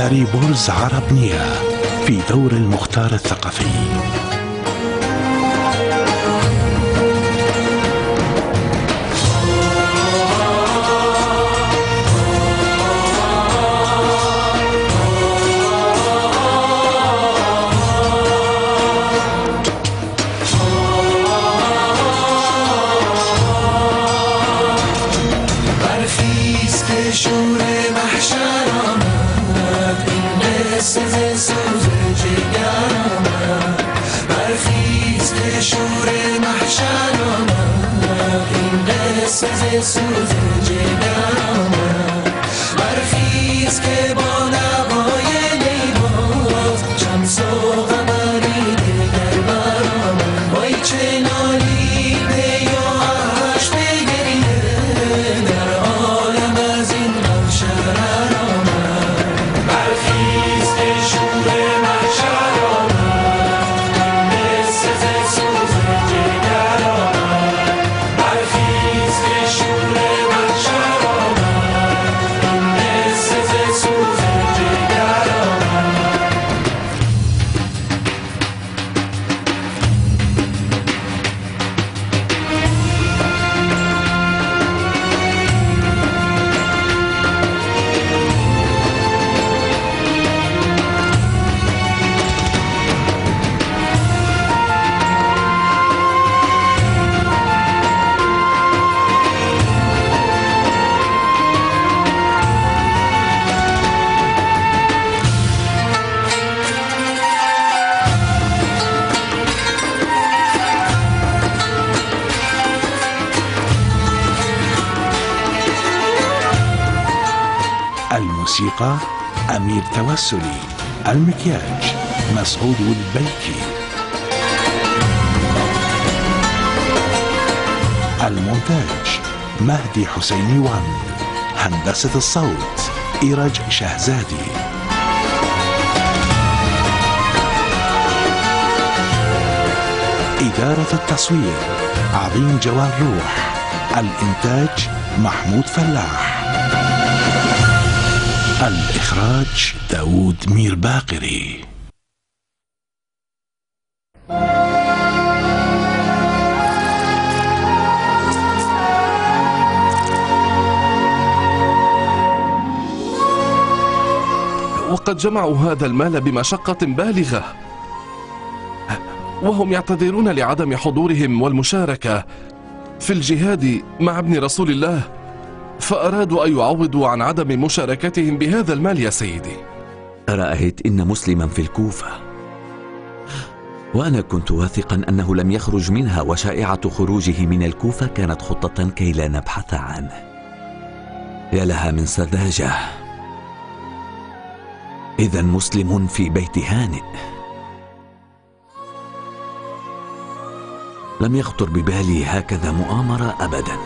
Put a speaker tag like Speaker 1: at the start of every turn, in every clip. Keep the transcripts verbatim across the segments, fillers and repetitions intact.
Speaker 1: تذكاري بورز عرب نيا في دور المختار الثقفي. الموسيقى أمير توسلي، المكياج مسعود البيكي، المونتاج مهدي حسيني وان، هندسة الصوت إيرج شهزادي، إدارة التصوير عظيم جوال روح، الإنتاج محمود فلاح، الإخراج داود مير باقري.
Speaker 2: وقد جمعوا هذا المال بمشقة بالغة، وهم يعتذرون لعدم حضورهم والمشاركة في الجهاد مع ابن رسول الله، فأرادوا أن يعوضوا عن عدم مشاركتهم بهذا المال يا سيدي.
Speaker 3: رأيت إن مسلما في الكوفة، وأنا كنت واثقا أنه لم يخرج منها، وشائعة خروجه من الكوفة كانت خطة كي لا نبحث عنه. يا لها من سذاجة. إذا مسلم في بيت هانئ. لم يخطر ببالي هكذا مؤامرة أبدا.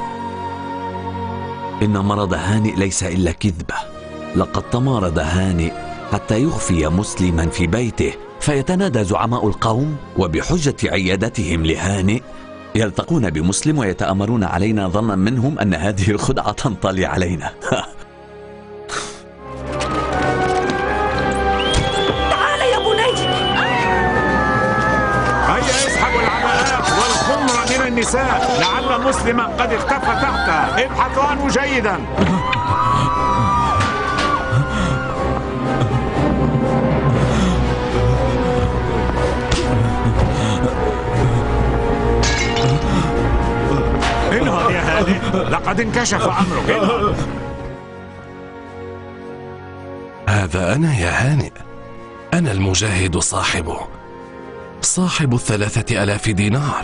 Speaker 3: إن مرض هانئ ليس إلا كذبة. لقد تمارض هانئ حتى يخفي مسلما في بيته، فيتنادى زعماء القوم وبحجة عيادتهم لهانئ يلتقون بمسلم ويتآمرون علينا ظنا منهم أن هذه الخدعة تنطلي علينا.
Speaker 4: تعال يا بني.
Speaker 5: هيا اسحبوا العباءات والخمر من النساء، لعل مسلما قد اختفى تحتها، ابحثوا عنه جيدا. انهض يا هانئ، لقد انكشف امرك. انهض.
Speaker 2: هذا أنا يا هانئ، أنا المجاهد صاحبه، صاحب الثلاثة ألاف دينار.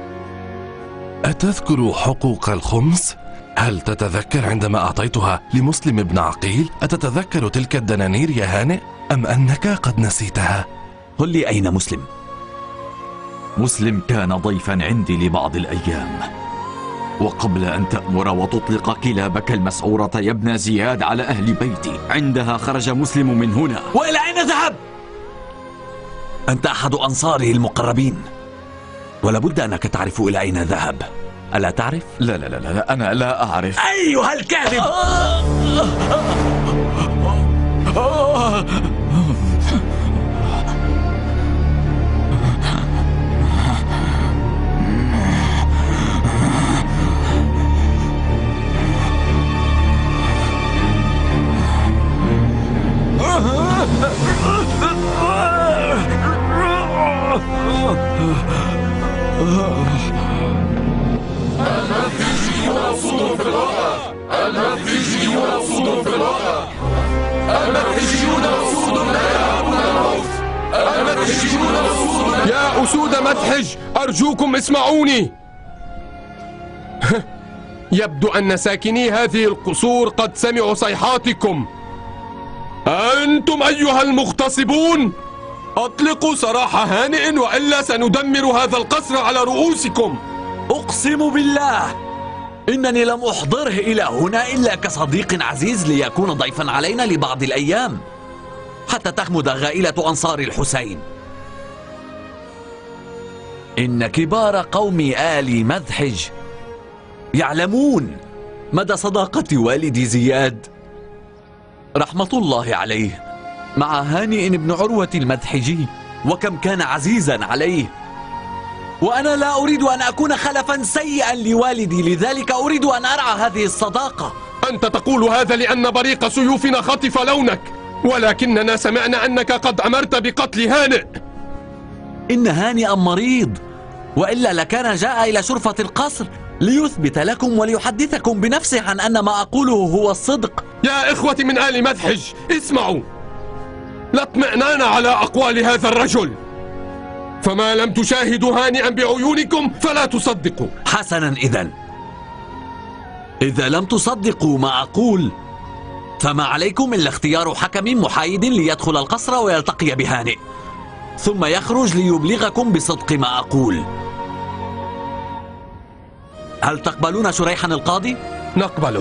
Speaker 2: أتذكر حقوق الخمس؟ هل تتذكر عندما أعطيتها لمسلم بن عقيل؟ أتتذكر تلك الدنانير يا هانئ؟ أم أنك قد نسيتها؟
Speaker 3: قل لي أين مسلم؟
Speaker 6: مسلم كان ضيفا عندي لبعض الأيام، وقبل أن تأمر وتطلق كلابك المسعورة يا ابن زياد على أهل بيتي، عندها خرج مسلم من هنا.
Speaker 3: وإلى أين ذهب؟ أنت أحد أنصاره المقربين، ولابد أنك تعرف إلى أين ذهب، ألا تعرف؟
Speaker 6: لا لا لا لا، أنا لا أعرف.
Speaker 3: أيها الكاذب!
Speaker 7: يا أسود مدحج، أرجوكم اسمعوني. يبدو أن ساكني هذه القصور قد سمعوا صيحاتكم. أنتم أيها المغتصبون، أطلقوا سراح هانئ وإلا سندمر هذا القصر على رؤوسكم.
Speaker 3: أقسم بالله إنني لم أحضره إلى هنا إلا كصديق عزيز ليكون ضيفا علينا لبعض الأيام حتى تخمد غائلة أنصار الحسين. إن كبار قوم آل مذحج يعلمون مدى صداقة والدي زياد رحمة الله عليه مع هانئ بن عروة المذحجي، وكم كان عزيزا عليه، وأنا لا أريد أن أكون خلفا سيئا لوالدي، لذلك أريد أن أرعى هذه الصداقة.
Speaker 7: أنت تقول هذا لأن بريق سيوفنا خطف لونك، ولكننا سمعنا أنك قد أمرت بقتل هانئ.
Speaker 3: إن هانئا مريض، وإلا لكان جاء إلى شرفة القصر ليثبت لكم وليحدثكم بنفسه عن أن ما أقوله هو الصدق.
Speaker 7: يا إخوتي من آل مذحج، اسمعوا، لا اطمئنان على أقوال هذا الرجل، فما لم تشاهدوا هانئا بعيونكم فلا تصدقوا.
Speaker 3: حسنا، إذن إذا لم تصدقوا ما أقول فما عليكم إلا اختيار حكم محايد ليدخل القصر ويلتقي بهانئ، ثم يخرج ليبلغكم بصدق ما أقول. هل تقبلون شريحا القاضي؟
Speaker 7: نقبله،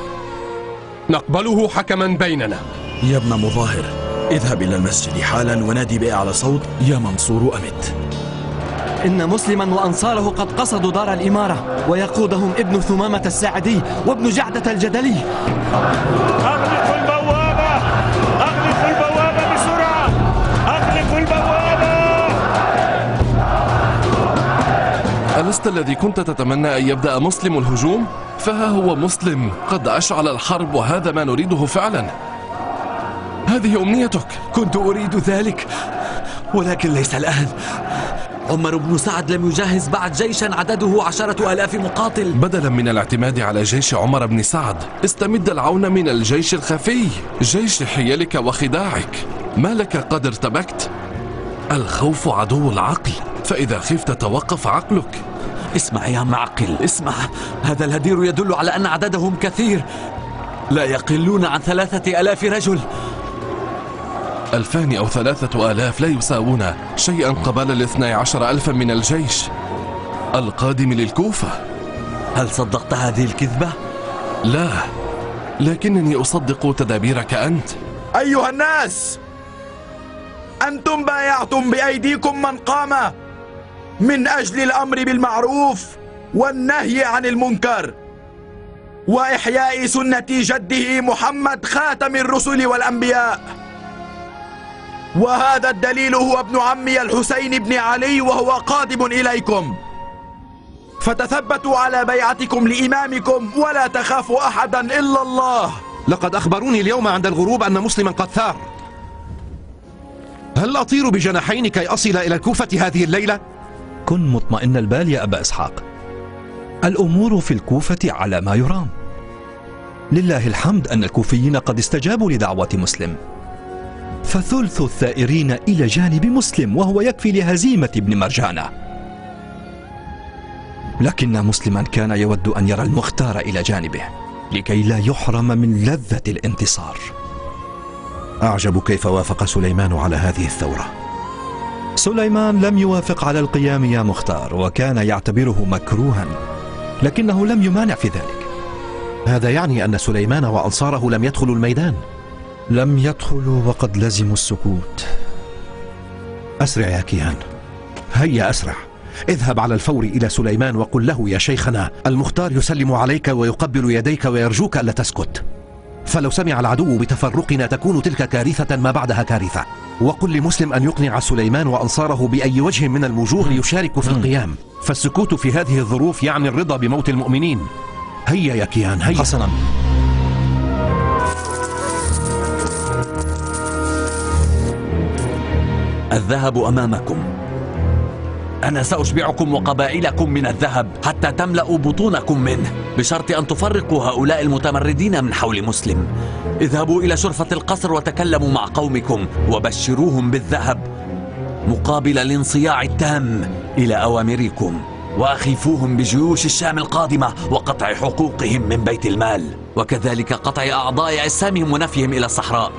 Speaker 7: نقبله حكما بيننا.
Speaker 8: يا ابن مظاهر، اذهب إلى المسجد حالا ونادي بأعلى صوت: يا منصور أمت.
Speaker 9: إن مسلما وأنصاره قد قصدوا دار الإمارة، ويقودهم ابن ثمامة الساعدي وابن جعدة الجدلي.
Speaker 5: أغلقوا البوابة، أغلقوا البوابة بسرعة، أغلقوا البوابة.
Speaker 2: ألست الذي كنت تتمنى أن يبدأ مسلم الهجوم؟ فها هو مسلم قد أشعل الحرب، وهذا ما نريده فعلا. هذه أمنيتك.
Speaker 3: كنت أريد ذلك، ولكن ليس الآن. عمر بن سعد لم يجهز بعد جيشا عدده عشرة آلاف مقاتل.
Speaker 2: بدلا من الاعتماد على جيش عمر بن سعد، استمد العون من الجيش الخفي، جيش حيلك وخداعك. ما لك قد ارتبكت؟ الخوف عدو العقل، فإذا خفت توقف عقلك.
Speaker 3: اسمع يا معقل، اسمع، هذا الهدير يدل على أن عددهم كثير، لا يقلون عن ثلاثة آلاف رجل.
Speaker 2: ألفان أو ثلاثة آلاف لا يساوون شيئا قبل الاثنى عشر ألفا من الجيش القادم للكوفة.
Speaker 3: هل صدقت هذه الكذبة؟
Speaker 2: لا، لكنني أصدق تدابيرك أنت.
Speaker 8: أيها الناس، أنتم بايعتم بأيديكم من قام من أجل الأمر بالمعروف والنهي عن المنكر وإحياء سنة جده محمد خاتم الرسل والأنبياء، وهذا الدليل هو ابن عمي الحسين بن علي وهو قادم إليكم، فتثبتوا على بيعتكم لإمامكم ولا تخافوا أحدا إلا الله.
Speaker 10: لقد أخبروني اليوم عند الغروب أن مسلما قد ثار. هل أطير بجناحين كي أصل إلى الكوفة هذه الليلة؟
Speaker 11: كن مطمئن البال يا أبا إسحاق، الأمور في الكوفة على ما يرام. لله الحمد أن الكوفيين قد استجابوا لدعوة مسلم، فثلث الثائرين إلى جانب مسلم وهو يكفي لهزيمة ابن مرجانة. لكن مسلما كان يود أن يرى المختار إلى جانبه لكي لا يحرم من لذة الانتصار.
Speaker 10: أعجب كيف وافق سليمان على هذه الثورة.
Speaker 11: سليمان لم يوافق على القيام يا مختار، وكان يعتبره مكروها، لكنه لم يمانع في ذلك.
Speaker 10: هذا يعني أن سليمان وأنصاره لم يدخلوا الميدان؟
Speaker 11: لم يدخلوا وقد لزموا السكوت.
Speaker 10: أسرع يا كيهان، هيا أسرع، اذهب على الفور إلى سليمان وقل له: يا شيخنا، المختار يسلم عليك ويقبل يديك ويرجوك ألا تسكت، فلو سمع العدو بتفرقنا تكون تلك كارثة ما بعدها كارثة. وقل لمسلم أن يقنع سليمان وأنصاره بأي وجه من الوجوه ليشاركوا في القيام، فالسكوت في هذه الظروف يعني الرضا بموت المؤمنين. هيا يا كيان هيا.
Speaker 11: حسنا.
Speaker 3: الذهب أمامكم. أنا سأشبعكم وقبائلكم من الذهب حتى تملأوا بطونكم منه، بشرط أن تفرقوا هؤلاء المتمردين من حول مسلم. اذهبوا إلى شرفة القصر وتكلموا مع قومكم وبشروهم بالذهب مقابل الانصياع التام إلى أوامركم، وأخيفوهم بجيوش الشام القادمة وقطع حقوقهم من بيت المال، وكذلك قطع أعضاء أجسامهم ونفيهم إلى الصحراء.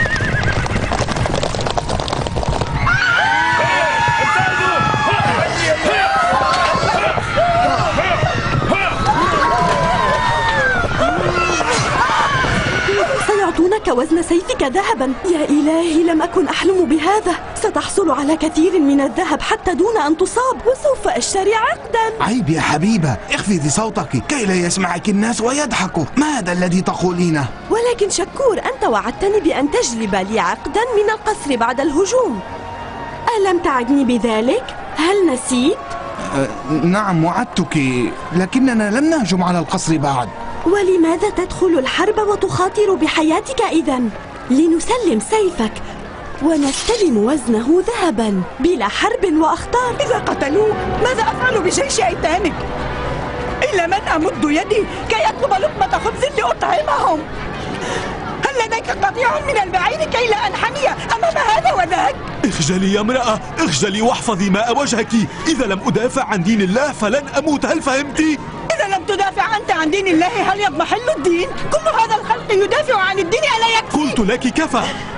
Speaker 4: وزن سيفك ذهبا. يا إلهي، لم أكن أحلم بهذا. ستحصل على كثير من الذهب حتى دون أن تصاب، وسوف أشتري عقدا.
Speaker 12: عيب يا حبيبة، اخفضي صوتك كي لا يسمعك الناس ويضحكوا. ما هذا الذي تقولينه؟
Speaker 4: ولكن شكور، أنت وعدتني بأن تجلب لي عقدا من القصر بعد الهجوم. ألم تعدني بذلك؟ هل نسيت؟
Speaker 12: أه نعم وعدتك، لكننا لم نهجم على القصر بعد.
Speaker 4: ولماذا تدخل الحرب وتخاطر بحياتك إذن؟ لنسلم سيفك ونستلم وزنه ذهبا بلا حرب وأخطار.
Speaker 13: إذا قتلوك ماذا أفعل بجيش أيتامك؟ إلا من أمد يدي كي أطلب لقمة خبز لأطعمهم. هل لديك قطيع من البعير كي لا أنحني أمام هذا وذاك؟
Speaker 14: اخجلي يا امرأة، اخجلي واحفظي ماء وجهك. إذا لم أدافع عن دين الله فلن أموت، هل فهمتي؟
Speaker 13: إذا لم تدافع أنت عن دين الله هل يضمحل الدين؟ كل هذا الخلق يدافع عن الدين ألا يكفي؟
Speaker 14: قلت لك كفى.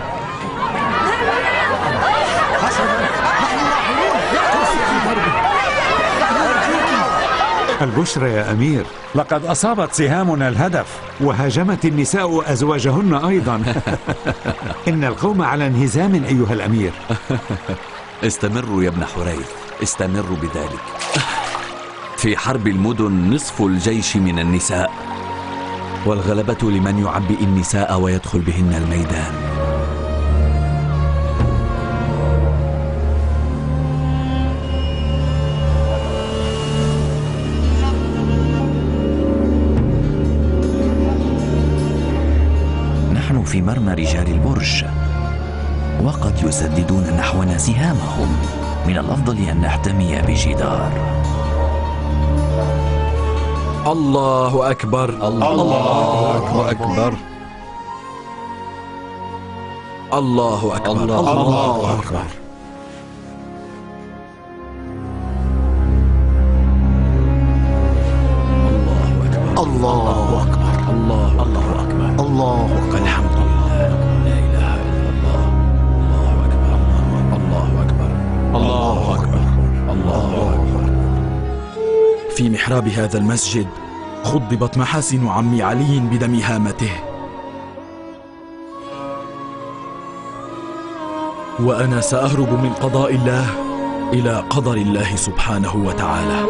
Speaker 5: البشرى يا أمير، لقد أصابت سهامنا الهدف وهاجمت النساء أزواجهن أيضا. إن القوم على انهزام أيها الأمير.
Speaker 3: استمروا يا ابن حريث، استمروا بذلك. في حرب المدن نصف الجيش من النساء، والغلبة لمن يعبئ النساء ويدخل بهن الميدان.
Speaker 15: نحن في مرمى رجال البرج وقد يسددون نحونا سهامهم. من الأفضل أن نحتمي بجدار.
Speaker 8: الله أكبر.
Speaker 10: الله أكبر.
Speaker 8: الله أكبر. الله أكبر.
Speaker 12: الله أكبر.
Speaker 8: الله الله أكبر.
Speaker 12: الله أكبر.
Speaker 8: الحمد لله. لا إله إلا الله. الله أكبر. الله أكبر. الله أكبر. الله أكبر. في محراب هذا المسجد خضبت محاسن عمي علي بدم هامته، وأنا سأهرب من قضاء الله إلى قدر الله سبحانه وتعالى.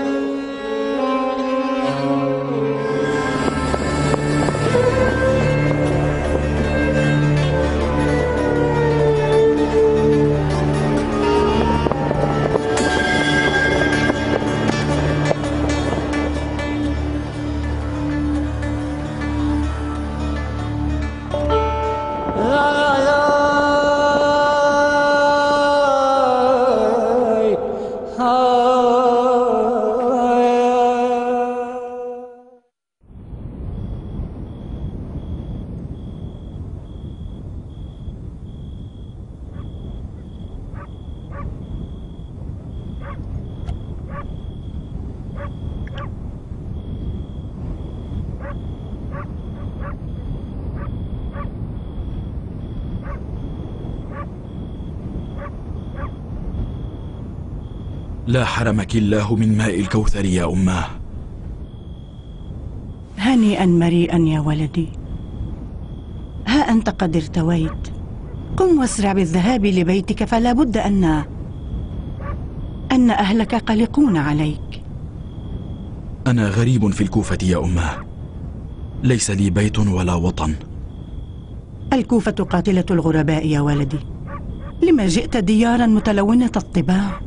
Speaker 8: لا حرمك الله من ماء الكوثر يا أماه.
Speaker 16: هنيئا مريئا يا ولدي، ها أنت قد ارتويت. قم واسرع بالذهاب لبيتك، فلا بد أن أن أهلك قلقون عليك.
Speaker 8: أنا غريب في الكوفة يا أماه، ليس لي بيت ولا وطن.
Speaker 16: الكوفة قاتلة الغرباء يا ولدي. لما جئت ديارا متلونة الطباع؟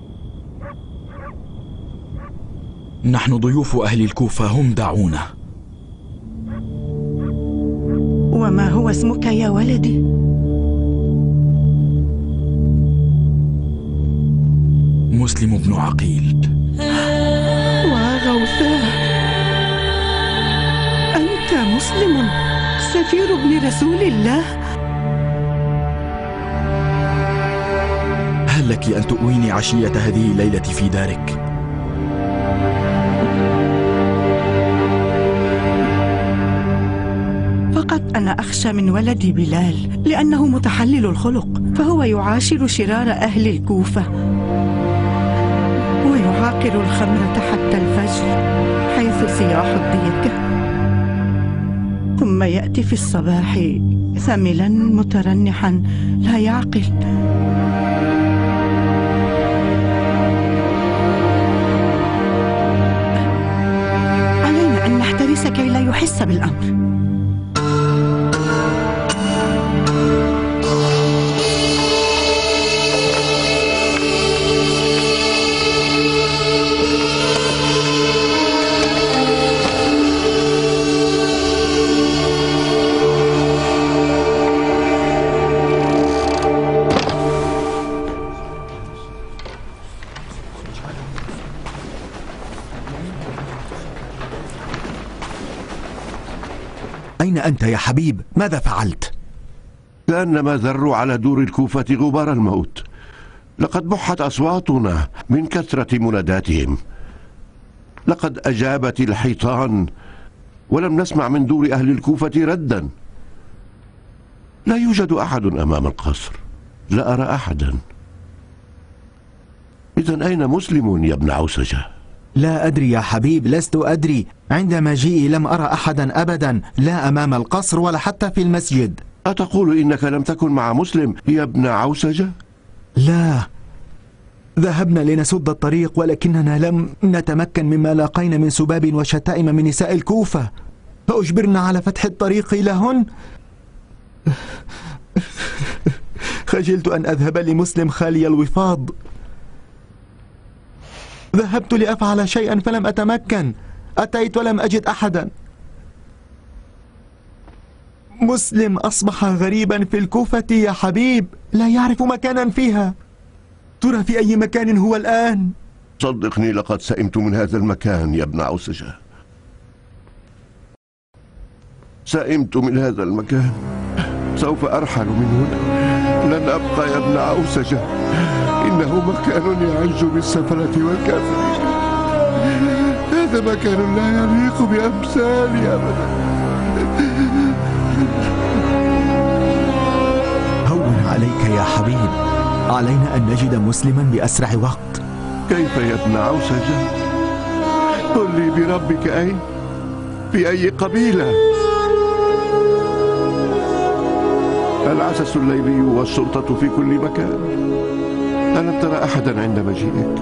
Speaker 8: نحن ضيوف أهل الكوفة، هم دعونا.
Speaker 16: وما هو اسمك يا ولدي؟
Speaker 8: مسلم بن عقيل.
Speaker 16: وغوثاه، أنت مسلم سفير ابن رسول الله؟
Speaker 8: هل لك أن تؤويني عشية هذه الليلة في دارك؟
Speaker 16: فقط أنا أخشى من ولدي بلال، لأنه متحلل الخلق، فهو يعاشر شرار أهل الكوفة ويعاقر الخمرة حتى الفجر حيث صياح الديكة، ثم يأتي في الصباح ثملا مترنحا لا يعقل. علينا أن نحترس كي لا يحس بالأمر.
Speaker 17: أين أنت يا حبيب؟ ماذا فعلت؟
Speaker 18: كأنما ذروا على دور الكوفة غبار الموت. لقد بحت أصواتنا من كثرة مناداتهم. لقد أجابت الحيطان ولم نسمع من دور أهل الكوفة ردا. لا يوجد أحد أمام القصر، لا أرى أحدا. إذن أين مسلم يا ابن عوسجة؟
Speaker 17: لا أدري يا حبيب، لست أدري. عند مجيئي لم أرى أحدا أبدا، لا أمام القصر ولا حتى في المسجد.
Speaker 18: أتقول إنك لم تكن مع مسلم يا ابن عوسجة؟
Speaker 17: لا، ذهبنا لنسد الطريق ولكننا لم نتمكن مما لاقينا من سباب وشتائم من نساء الكوفة، فأجبرنا على فتح الطريق لهن. خجلت أن أذهب لمسلم خالي الوفاض. ذهبت لأفعل شيئا فلم أتمكن، أتيت ولم أجد أحدا. مسلم أصبح غريبا في الكوفة يا حبيب، لا يعرف مكانا فيها. ترى في أي مكان هو الآن؟
Speaker 18: صدقني لقد سئمت من هذا المكان يا ابن عوسجة، سئمت من هذا المكان. سوف أرحل من هنا، لن أبقى يا ابن عوسجة. إنه مكان يعج بالسفلة والكافرين. هذا مكان لا يليق بأمثالي أبدا.
Speaker 17: هون عليك يا حبيب، علينا أن نجد مسلما بأسرع وقت.
Speaker 18: كيف يا ابن عوسجة؟ قل لي بربك، أين؟ في أي قبيلة؟ العسس الليلي والشرطة في كل مكان. ألم ترى أحدا عند مجيئك؟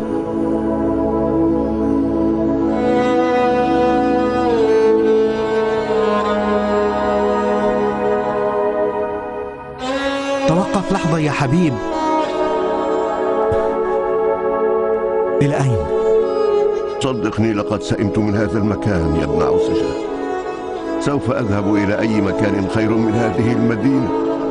Speaker 17: توقف لحظة يا حبيب. إلى أين؟
Speaker 18: صدقني لقد سئمت من هذا المكان يا ابن عوسجة. سوف أذهب إلى أي مكان خير من هذه المدينة.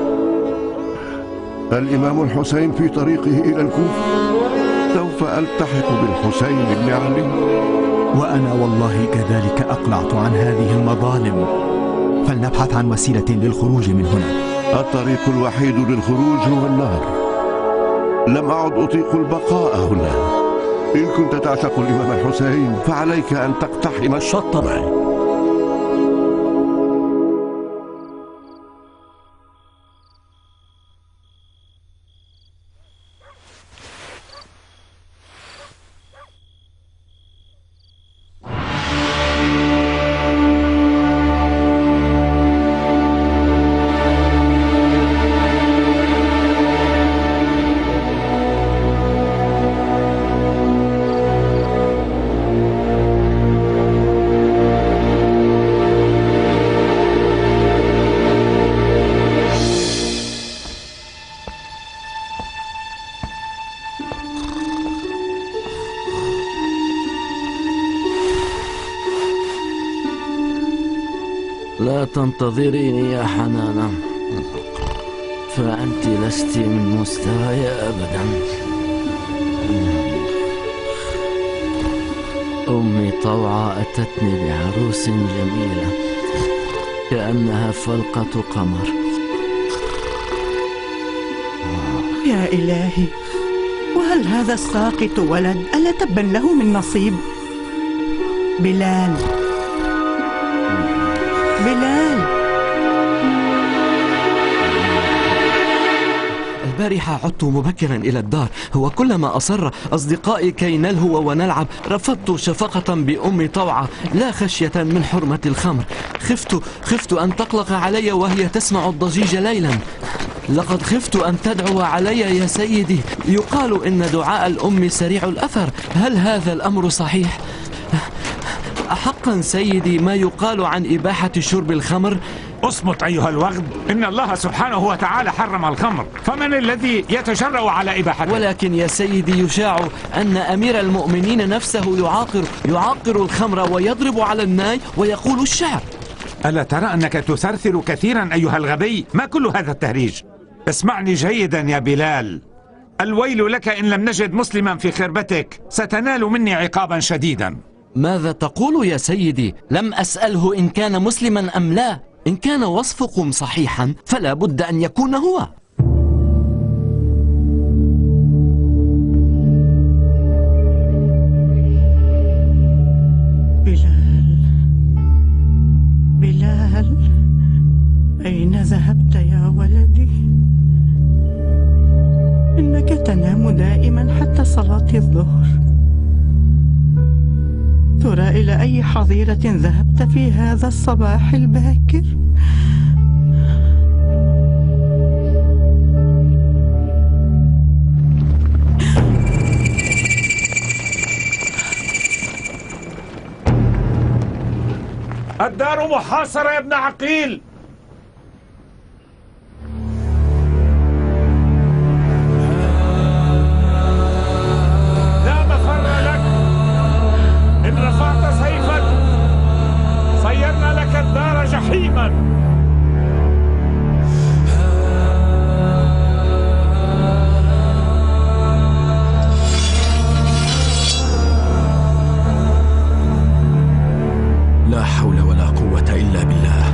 Speaker 18: الإمام الحسين في طريقه إلى الكوفة، سوف ألتحق بالحسين بن علي.
Speaker 17: وأنا والله كذلك أقلعت عن هذه المظالم. فلنبحث عن وسيلة للخروج من هنا.
Speaker 18: الطريق الوحيد للخروج هو النار. لم أعد أطيق البقاء هنا. إن كنت تعشق الإمام الحسين فعليك أن تقتحم الشط معي.
Speaker 19: لا تنتظريني يا حنانة، فأنت لست من مستواي أبدا. أمي طوعة أتتني بعروس جميلة كأنها فلقة قمر.
Speaker 16: يا إلهي، وهل هذا الساقط ولد؟ ألا تبا له من نصيب؟ بلال بلال
Speaker 9: البارحة عدت مبكرا إلى الدار، هو كلما أصر أصدقائي كي نلهو ونلعب رفضت شفقة بأم طوعة لا خشية من حرمة الخمر. خفت خفت أن تقلق علي وهي تسمع الضجيج ليلا. لقد خفت أن تدعو علي يا سيدي، يقال إن دعاء الأم سريع الأثر، هل هذا الأمر صحيح؟ أحقا سيدي ما يقال عن إباحة شرب الخمر؟
Speaker 5: اصمت أيها الوغد، إن الله سبحانه وتعالى حرم الخمر، فمن الذي يتجرأ على إباحته؟
Speaker 9: ولكن يا سيدي يشاع أن أمير المؤمنين نفسه يعاقر يعاقر الخمر ويضرب على الناي ويقول الشعر.
Speaker 5: ألا ترى أنك تثرثر كثيرا أيها الغبي؟ ما كل هذا التهريج؟ اسمعني جيدا يا بلال، الويل لك إن لم نجد مسلما في خربتك، ستنال مني عقابا شديدا.
Speaker 9: ماذا تقول يا سيدي؟ لم أسأله إن كان مسلما أم لا، إن كان وصفكم صحيحا فلا بد أن يكون هو.
Speaker 16: بلال بلال، أين ذهبت يا ولدي؟ إنك تنام دائما حتى صلاة الظهر. ترى إلى أي حظيرة ذهبت في هذا الصباح الباكر؟
Speaker 5: الدار محاصرة يا ابن عقيل. لا مفر لك، إن رفعت سيفك صيرنا لك الدار جحيما.
Speaker 1: لا حول ولا قوة إلا بالله.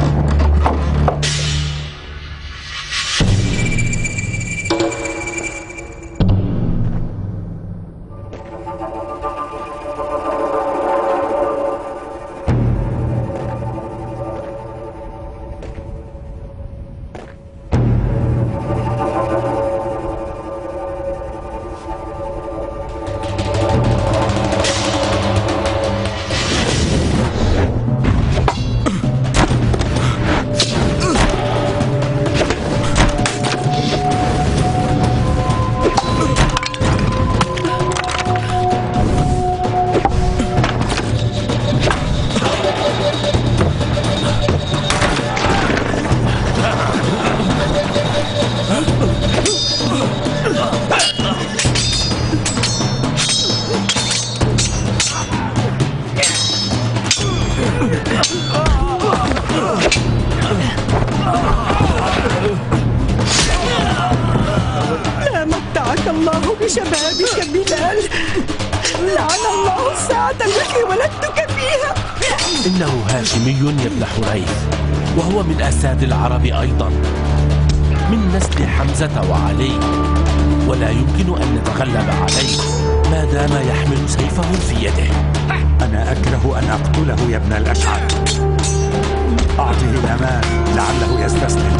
Speaker 13: لا متعك الله بشبابك بلال، لعن الله الساعة التي ولدتك فيها.
Speaker 1: إنه هاشمي يا ابن حريث، وهو من أساد العرب أيضا، من نسل حمزة وعلي، ولا يمكن أن نتغلب عليه ما دام يحمل سيفه في يده.
Speaker 5: أنا أكره أن أقتله يا ابن الأشعث، أعطه الأمان لعله يستسلم.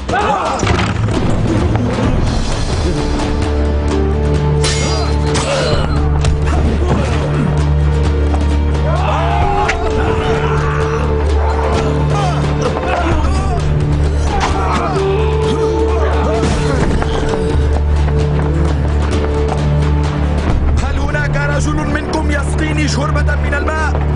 Speaker 8: هل هناك رجل منكم يسقيني شربة من الماء؟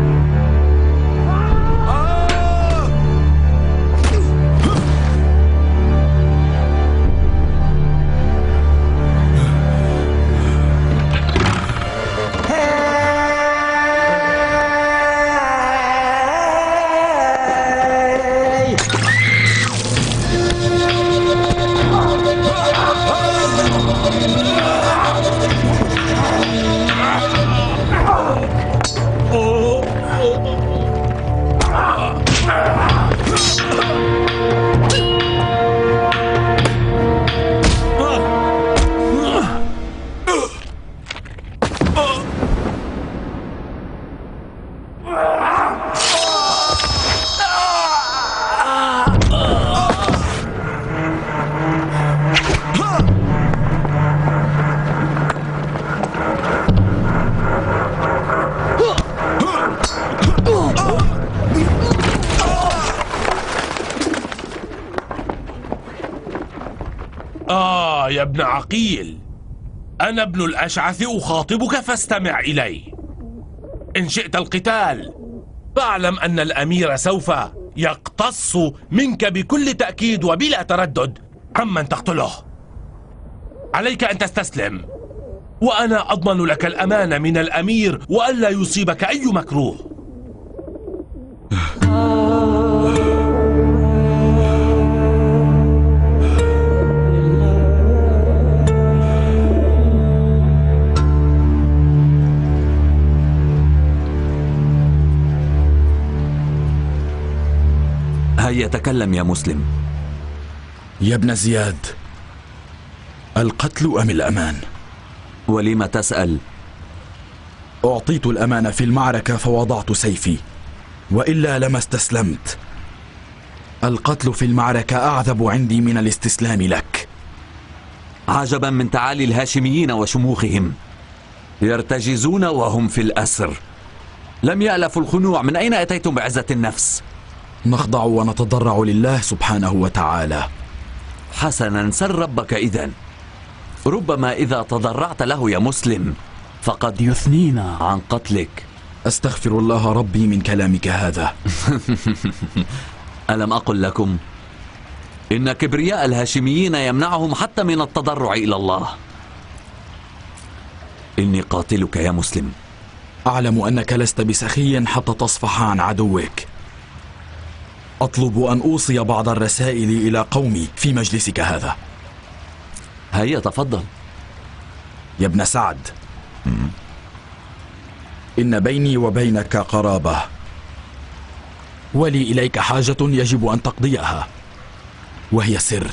Speaker 1: آه يا ابن عقيل، أنا ابن الأشعث أخاطبك فاستمع إلي. إن شئت القتال فاعلم أن الأمير سوف يقتص منك بكل تأكيد وبلا تردد عمن تقتله. عليك أن تستسلم، وأنا أضمن لك الأمان من الأمير وألا يصيبك أي مكروه.
Speaker 3: هيا تكلم يا مسلم.
Speaker 8: يا ابن زياد، القتل أم الأمان؟
Speaker 3: ولم تسأل؟
Speaker 8: أعطيت الأمان في المعركة فوضعت سيفي، وإلا لما استسلمت. القتل في المعركة أعذب عندي من الاستسلام لك.
Speaker 3: عجبا من تعالي الهاشميين وشموخهم، يرتجزون وهم في الأسر. لم يألفوا الخنوع، من أين أتيتم بعزة النفس؟
Speaker 8: نخضع ونتضرع لله سبحانه وتعالى.
Speaker 3: حسنا، سل ربك إذن. ربما إذا تضرعت له يا مسلم فقد يثنينا عن قتلك.
Speaker 8: أستغفر الله ربي من كلامك هذا.
Speaker 3: ألم أقل لكم إن كبرياء الهاشميين يمنعهم حتى من التضرع إلى الله؟ إني قاتلك يا مسلم.
Speaker 8: أعلم أنك لست بسخي حتى تصفح عن عدوك. أطلب أن أوصي بعض الرسائل إلى قومي في مجلسك هذا.
Speaker 3: هيا تفضل.
Speaker 8: يا ابن سعد، إن بيني وبينك قرابة، ولي إليك حاجة يجب أن تقضيها، وهي سر.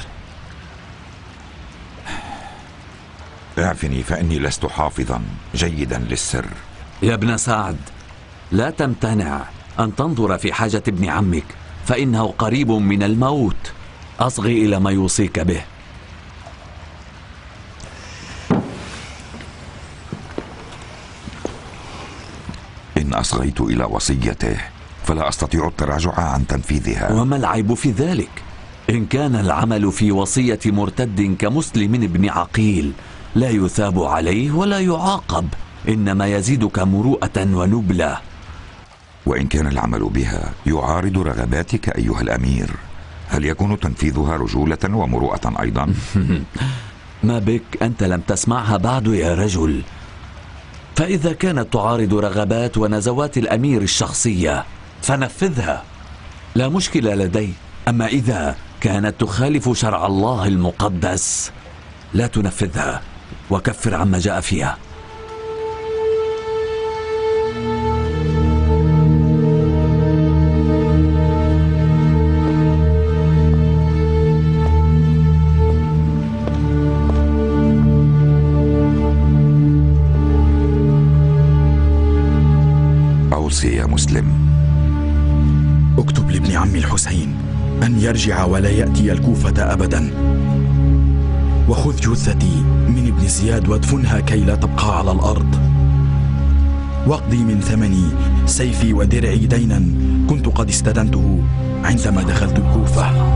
Speaker 20: اعفني فإني لست حافظا جيدا للسر.
Speaker 3: يا ابن سعد، لا تمتنع أن تنظر في حاجة ابن عمك، فإنه قريب من الموت. أصغي إلى ما يوصيك به.
Speaker 20: إن أصغيت إلى وصيته فلا أستطيع التراجع عن تنفيذها.
Speaker 3: وما العيب في ذلك؟ إن كان العمل في وصية مرتد كمسلم بن عقيل لا يثاب عليه ولا يعاقب، إنما يزيدك مروءة ونبلة.
Speaker 20: وإن كان العمل بها يعارض رغباتك أيها الأمير، هل يكون تنفيذها رجولة ومروءة أيضا؟
Speaker 3: ما بك، أنت لم تسمعها بعد يا رجل. فإذا كانت تعارض رغبات ونزوات الأمير الشخصية فنفذها، لا مشكلة لدي. أما إذا كانت تخالف شرع الله المقدس لا تنفذها، وكفر عما جاء فيها.
Speaker 20: أوصي يا مسلم.
Speaker 8: اكتب لابن عمي الحسين أن يرجع ولا يأتي الكوفة أبدا. وخذ جثتي من ابن زياد وادفنها كي لا تبقى على الأرض، واقضي من ثمني سيفي ودرعي دينا كنت قد استدنته عندما دخلت الكوفة.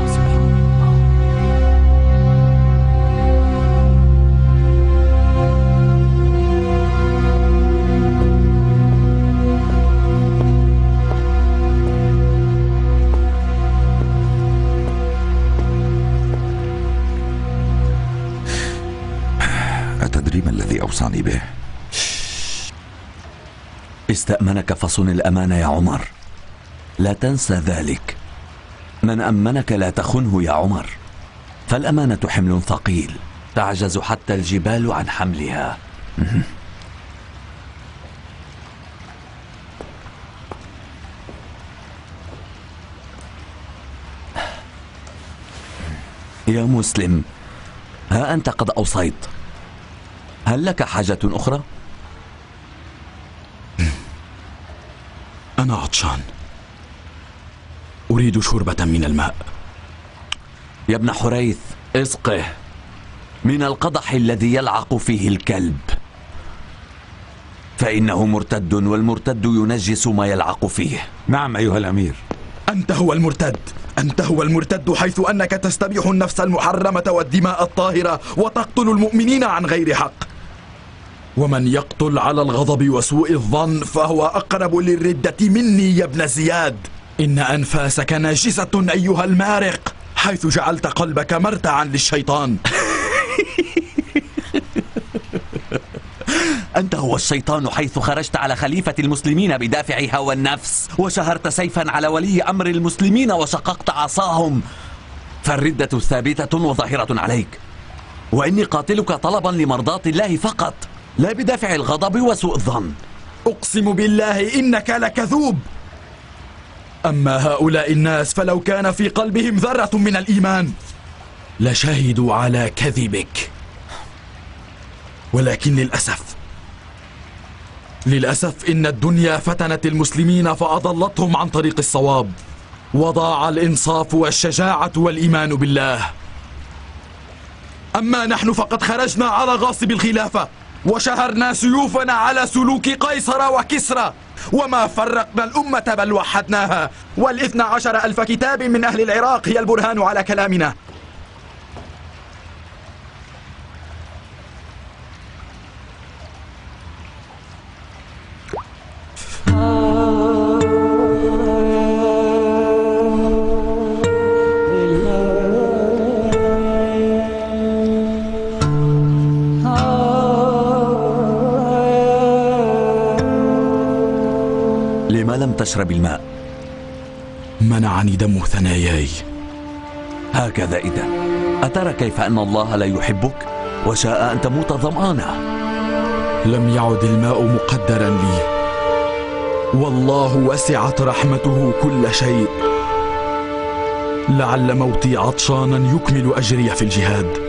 Speaker 20: أتدري ما الذي أوصاني به؟
Speaker 3: استأمنك فصن الأمانة يا عمر، لا تنسى ذلك. من أمنك لا تخنه يا عمر، فالأمانة حمل ثقيل تعجز حتى الجبال عن حملها. يا مسلم، ها أنت قد أوصيت، هل لك حاجة أخرى؟
Speaker 8: أنا عطشان، أريد شربة من الماء.
Speaker 3: يا ابن حريث، اسقه من القدح الذي يلعق فيه الكلب، فإنه مرتد، والمرتد ينجس ما يلعق فيه.
Speaker 5: نعم أيها الأمير.
Speaker 8: أنت هو المرتد، أنت هو المرتد، حيث أنك تستبيح النفس المحرمة والدماء الطاهرة وتقتل المؤمنين عن غير حق. ومن يقتل على الغضب وسوء الظن فهو أقرب للردة مني يا ابن زياد. إن أنفاسك ناجسة أيها المارق، حيث جعلت قلبك مرتعا للشيطان.
Speaker 3: أنت هو الشيطان، حيث خرجت على خليفة المسلمين بدافع هوى النفس، وشهرت سيفا على ولي أمر المسلمين وشققت عصاهم. فالردة ثابتة وظاهرة عليك، وإني قاتلك طلبا لمرضاة الله فقط، لا بدافع الغضب وسوء الظن.
Speaker 8: أقسم بالله إنك لكذوب. أما هؤلاء الناس فلو كان في قلبهم ذرة من الإيمان لشهدوا على كذبك، ولكن للأسف للأسف إن الدنيا فتنت المسلمين فأضلتهم عن طريق الصواب، وضاع الإنصاف والشجاعة والإيمان بالله. أما نحن فقد خرجنا على غاصب الخلافة، وشهرنا سيوفنا على سلوك قيصر وكسرى، وما فرقنا الأمة بل وحدناها. والإثنى عشر ألف كتاب من أهل العراق هي البرهان على كلامنا.
Speaker 3: لما لم تشرب الماء؟
Speaker 8: منعني دم ثناياي.
Speaker 3: هكذا إذا أترى كيف أن الله لا يحبك وشاء أن تموت ظمآنا؟
Speaker 8: لم يعد الماء مقدرا لي، والله وسعت رحمته كل شيء. لعل موتي عطشانا يكمل أجري في الجهاد.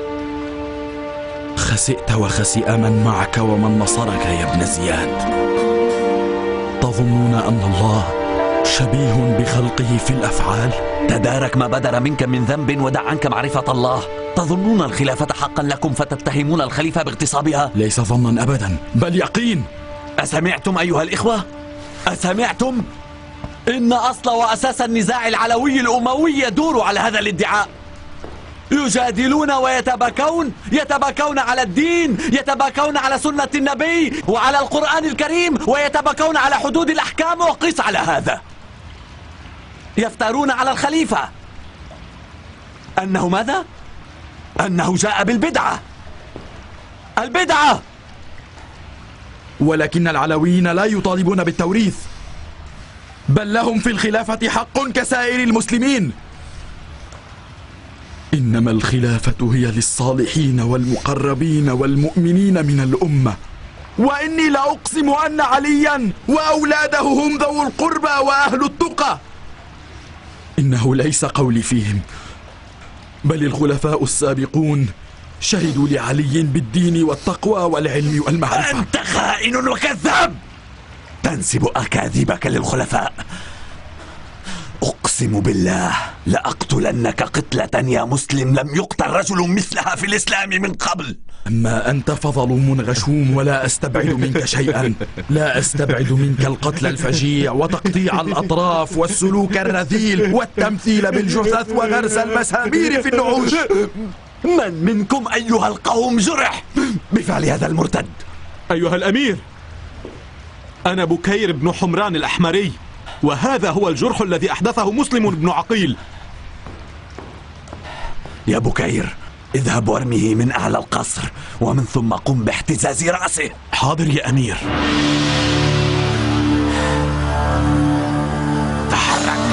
Speaker 8: خسئت وخسئ من معك ومن نصرك يا ابن زياد. تظنون أن الله شبيه بخلقه في الأفعال؟
Speaker 3: تدارك ما بدر منك من ذنب ودع عنك معرفة الله. تظنون الخلافة حقا لكم فتتهمون الخليفة باغتصابها؟
Speaker 8: ليس ظنا أبدا بل يقين.
Speaker 3: أسمعتم أيها الإخوة؟ أسمعتم؟ إن أصل وأساس النزاع العلوي الأموي يدور على هذا الادعاء. يجادلون ويتباكون، يتباكون على الدين، يتباكون على سنة النبي وعلى القرآن الكريم، ويتباكون على حدود الأحكام. وقس على هذا يفترون على الخليفة أنه ماذا؟ أنه جاء بالبدعة. البدعة.
Speaker 8: ولكن العلويين لا يطالبون بالتوريث، بل لهم في الخلافة حق كسائر المسلمين. إنما الخلافة هي للصالحين والمقربين والمؤمنين من الأمة. وإني لأقسم أن عليا وأولاده هم ذو القربى وأهل التقى. إنه ليس قولي فيهم، بل الخلفاء السابقون شهدوا لعلي بالدين والتقوى والعلم والمعرفة.
Speaker 3: أنت خائن وكذاب، تنسب أكاذيبك للخلفاء. أقسم أقسم بالله لأقتلنك قتلة يا مسلم لم يقتل رجل مثلها في الإسلام من قبل.
Speaker 8: أما أنت فظلوم غشوم ولا أستبعد منك شيئا. لا أستبعد منك القتل الفجيع وتقطيع الأطراف والسلوك الرذيل والتمثيل بالجثث وغرس المسامير في النعوش.
Speaker 3: من منكم أيها القوم جرح بفعل هذا المرتد؟
Speaker 14: أيها الأمير، أنا بكير بن حمران الأحمري، وهذا هو الجرح الذي أحدثه مسلم بن عقيل.
Speaker 3: يا بكير، اذهب وارميه من أعلى القصر، ومن ثم قم باحتزاز رأسه.
Speaker 14: حاضر يا أمير.
Speaker 3: تحرك.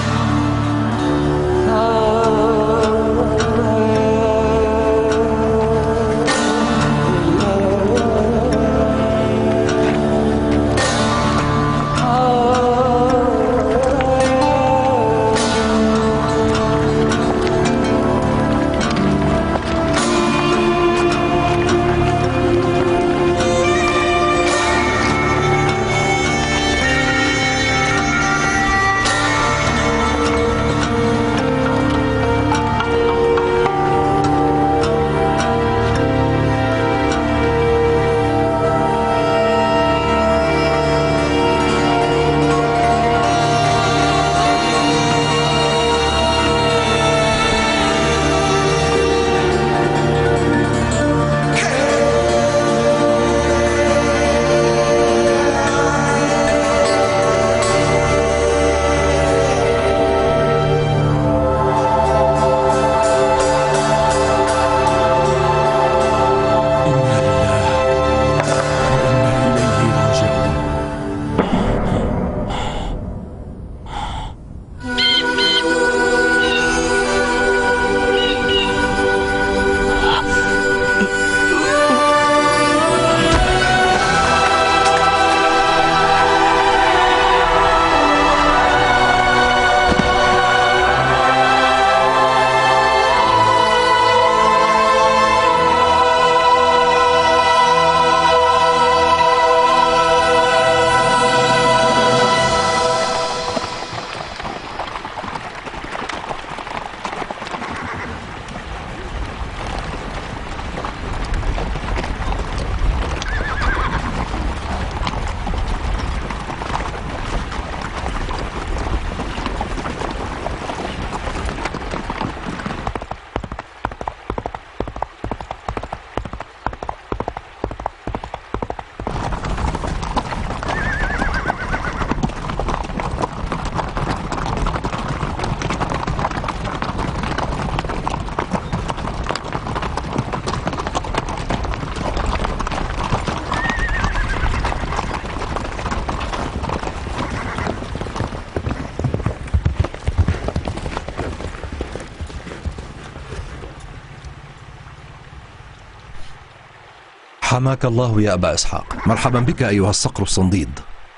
Speaker 11: حماك الله يا أبا إسحاق.
Speaker 10: مرحبا بك أيها الصقر الصنديد.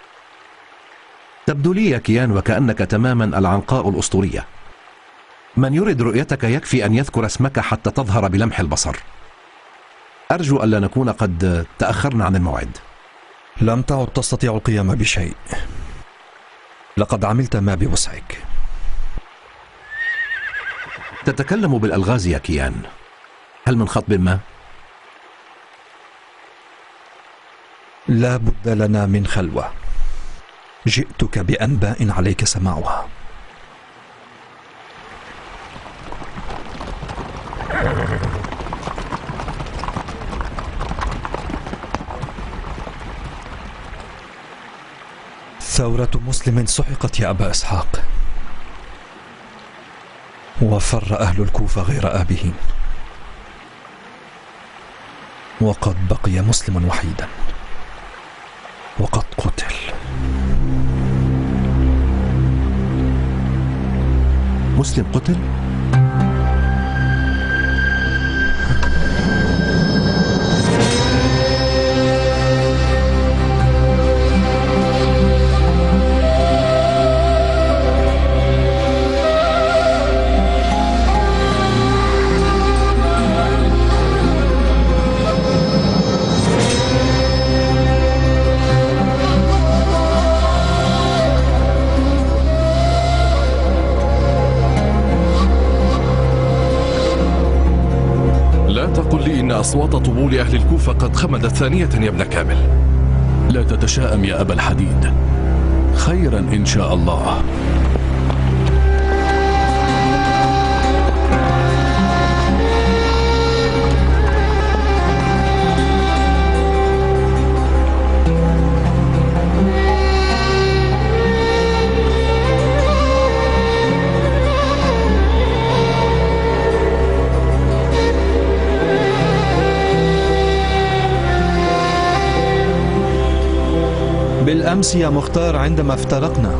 Speaker 10: تبدو لي يا كيان وكأنك تماما العنقاء الأسطورية. من يرد رؤيتك يكفي أن يذكر اسمك حتى تظهر بلمح البصر. أرجو ألا نكون قد تأخرنا عن الموعد.
Speaker 11: لم تعد تستطيع القيام بشيء، لقد عملت ما بوسعك.
Speaker 10: تتكلم بالألغاز يا كيان، هل من خطب ما؟
Speaker 11: لا بد لنا من خلوة. جئتك بأنباء عليك سماعها. ثورة مسلم سحقت يا أبا إسحاق، وفر أهل الكوفة غير آبهين، وقد بقي مسلم وحيدا وقد قتل.
Speaker 10: مسلم قتل؟
Speaker 2: إن أصوات طبول أهل الكوفة قد خمدت ثانية يا ابن كامل.
Speaker 1: لا تتشائم يا أبا الحديد، خيرا إن شاء الله.
Speaker 11: بالأمس يا مختار عندما افترقنا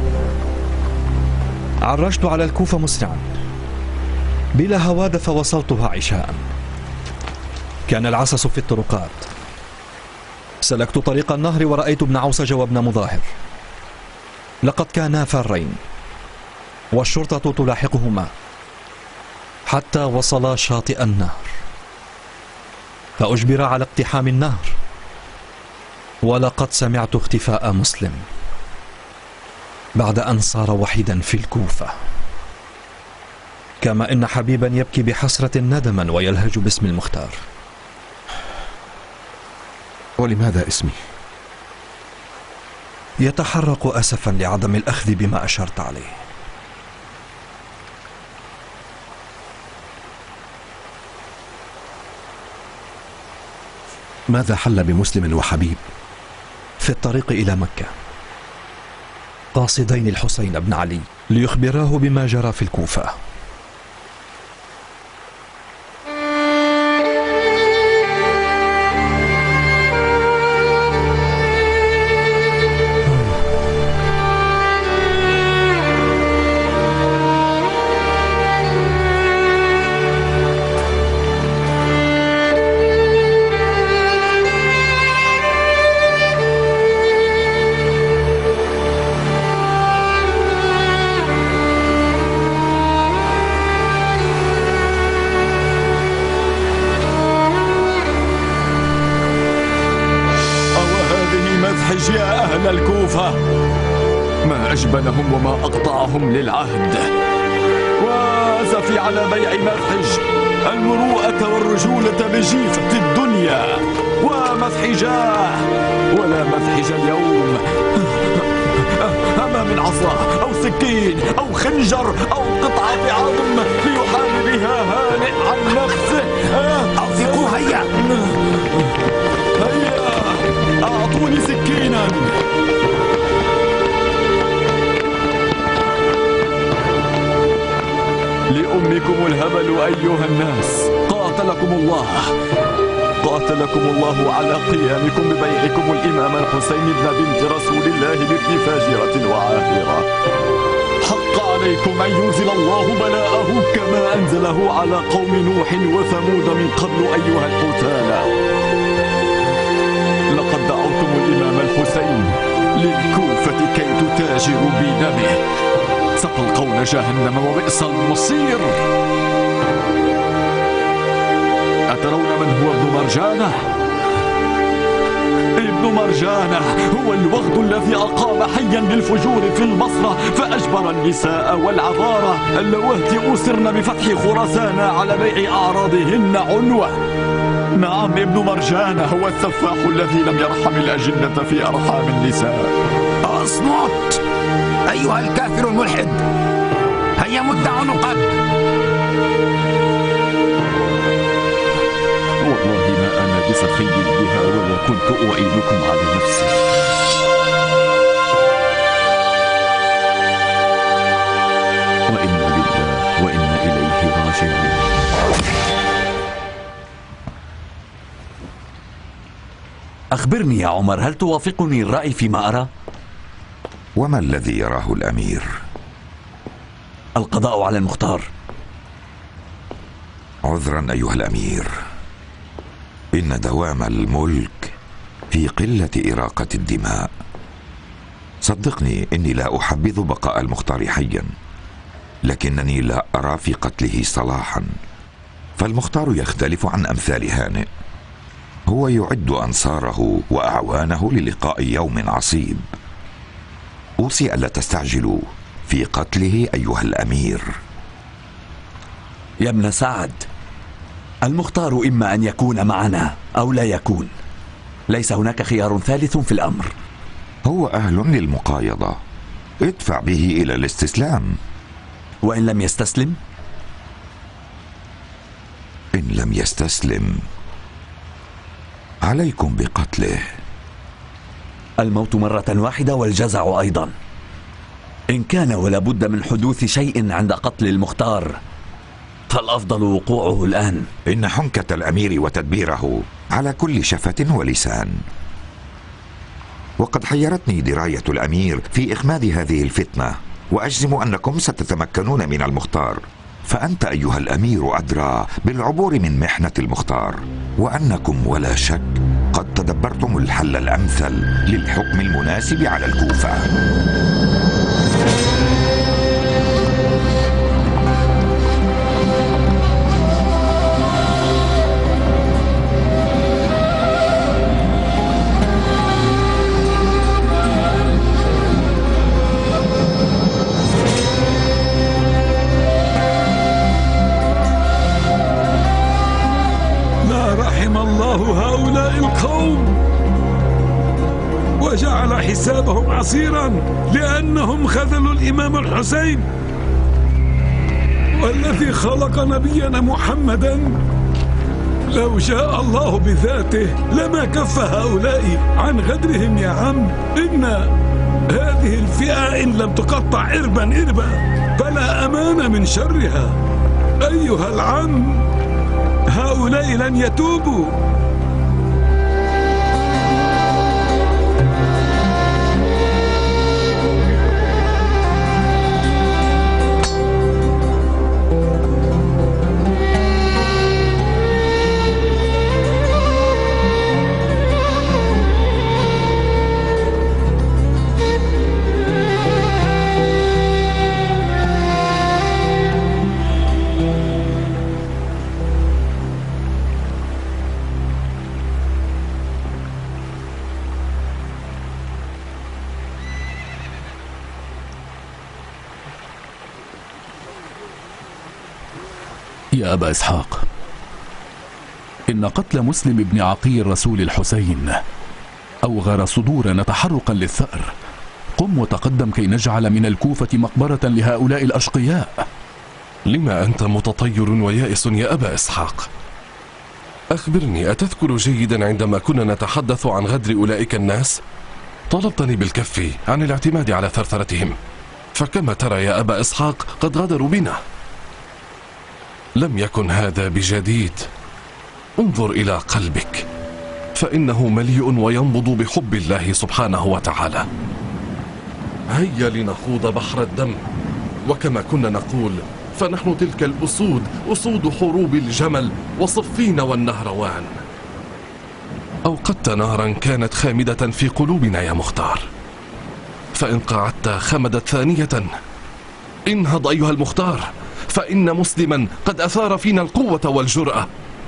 Speaker 11: عرجت على الكوفة مسرعا بلا هوادة فوصلتها عشاء. كان العسس في الطرقات. سلكت طريق النهر ورأيت ابن عوسج وابن مظاهر، لقد كانا فارين والشرطة تلاحقهما حتى وصلا شاطئ النهر، فأجبر على اقتحام النهر، ولقد سمعت اختفاء مسلم بعد أن صار وحيدا في الكوفة، كما إن حبيبا يبكي بحسرة ندما ويلهج باسم المختار.
Speaker 10: ولماذا اسمي؟
Speaker 11: يتحرق أسفا لعدم الأخذ بما أشرت عليه.
Speaker 10: ماذا حل بمسلم وحبيب؟
Speaker 11: في الطريق إلى مكة قاصدين الحسين بن علي ليخبراه بما جرى في الكوفة.
Speaker 14: يا أهل الكوفة، ما أجبنهم وما أقطعهم للعهد، وأسفي على بيع مذحج المروءة والرجولة بجيفة الدنيا، ومذح جاه ولا مذحج اليوم، أما من عصا أو سكين أو خنجر أو قطعة عظم ليحال بها هانئ عن نفسه.
Speaker 12: أوثقوا هيا
Speaker 14: هيا أعطوني سكينا. لأمكم الهبل أيها الناس، قاتلكم الله قاتلكم الله على قيامكم ببيعكم الإمام الحسين بن بنت رسول الله بابن فاجرة وعاهرة. حق عليكم أن ينزل الله بلاءه كما أنزله على قوم نوح وثمود من قبل أيها القتالى. لقد دعوتم الإمام الحسين للكوفة كي تتاجروا بدمه، ستلقون جهنم وبئس المصير. أترون من هو ابن مرجانة؟ ابن مرجانة هو الوغد الذي أقام حيا بالفجور في البصرة فأجبر النساء والعذارى اللواتي أسرن بفتح خراسان على بيع أعراضهن عنوة. نعم، ابن مرجانة هو السفاح الذي لم يرحم الأجنة في أرحام النساء.
Speaker 12: اصمت أيها الكافر الملحد، هيا مد عنقك.
Speaker 14: والله ما أنا بسخي بها ولا كنت أعينكم على نفسي. وإنا لله وإنا إليه راجعون.
Speaker 3: أخبرني يا عمر، هل توافقني الرأي فيما أرى؟
Speaker 20: وما الذي يراه الأمير؟
Speaker 3: القضاء على المختار.
Speaker 20: عذرا أيها الأمير، إن دوام الملك في قلة إراقة الدماء. صدقني إني لا أحبذ بقاء المختار حيا، لكنني لا أرى في قتله صلاحا، فالمختار يختلف عن أمثال هانئ. هو يعد أنصاره وأعوانه للقاء يوم عصيب. أوصي ألا تستعجلوا في قتله أيها الأمير.
Speaker 3: يا ابن سعد، المختار إما أن يكون معنا أو لا يكون. ليس هناك خيار ثالث في الأمر.
Speaker 20: هو أهل للمقايضة، ادفع به إلى الاستسلام.
Speaker 3: وإن لم يستسلم؟
Speaker 20: إن لم يستسلم عليكم بقتله.
Speaker 3: الموت مرة واحدة والجزع أيضا. إن كان ولا بد من حدوث شيء عند قتل المختار فالأفضل وقوعه الآن.
Speaker 20: إن حنكة الأمير وتدبيره على كل شفة ولسان، وقد حيرتني دراية الأمير في إخماد هذه الفتنة، وأجزم أنكم ستتمكنون من المختار. فأنت أيها الأمير أدرى بالعبور من محنة المختار، وأنكم ولا شك قد تدبرتم الحل الأمثل للحكم المناسب على الكوفة.
Speaker 21: هؤلاء القوم وجعل حسابهم عسيرا لأنهم خذلوا الإمام الحسين، والذي خلق نبينا محمدا لو شاء الله بذاته لما كف هؤلاء عن غدرهم يا عم. إن هذه الفئة إن لم تقطع إربا إربا فلا أمان من شرها. أيها العم، هؤلاء لن يتوبوا.
Speaker 22: يا أبا إسحاق، إن قتل مسلم بن عقيل رسول الحسين أوغر صدورنا تحرقا للثأر. قم وتقدم كي نجعل من الكوفة مقبرة لهؤلاء الأشقياء.
Speaker 2: لما أنت متطير ويائس يا أبا إسحاق؟ أخبرني، أتذكر جيدا عندما كنا نتحدث عن غدر أولئك الناس؟ طلبتني بالكف عن الاعتماد على ثرثرتهم، فكما ترى يا أبا إسحاق قد غدروا بنا. لم يكن هذا بجديد. انظر إلى قلبك، فإنه مليء وينبض بحب الله سبحانه وتعالى. هيا لنخوض بحر الدم، وكما كنا نقول فنحن تلك الأسود، أسود حروب الجمل وصفين والنهروان. أوقدت نارا كانت خامدة في قلوبنا يا مختار، فإن قعدت خمدت ثانية. انهض أيها المختار، فإن مسلما قد أثار فينا القوة والجرأة.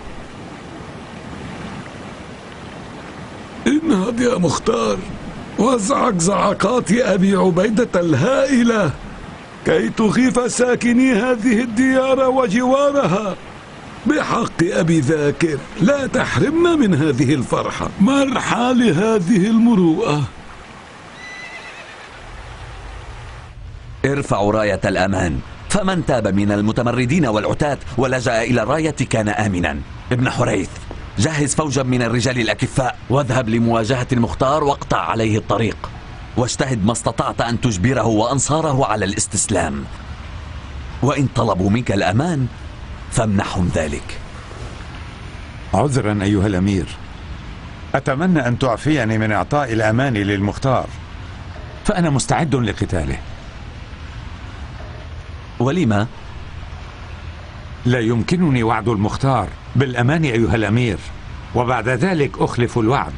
Speaker 21: انهض يا مختار، وازعج زعقات أبي عبيدة الهائلة كي تخيف ساكني هذه الديار وجوارها. بحق أبي ذاكر لا تحرمنا من هذه الفرحة. مرحى لهذه المروءة.
Speaker 3: ارفعوا راية الأمان، فمن تاب من المتمردين والعتاة ولجأ إلى الراية كان آمنا. ابن حريث، جهز فوجا من الرجال الأكفاء واذهب لمواجهة المختار واقطع عليه الطريق، واجتهد ما استطعت أن تجبره وأنصاره على الاستسلام، وإن طلبوا منك الأمان فامنحهم ذلك.
Speaker 5: عذرا أيها الأمير، أتمنى أن تعفيني من إعطاء الأمان للمختار، فأنا مستعد لقتاله.
Speaker 3: ولما؟
Speaker 5: لا يمكنني وعد المختار بالأمان أيها الأمير، وبعد ذلك أخلف الوعد.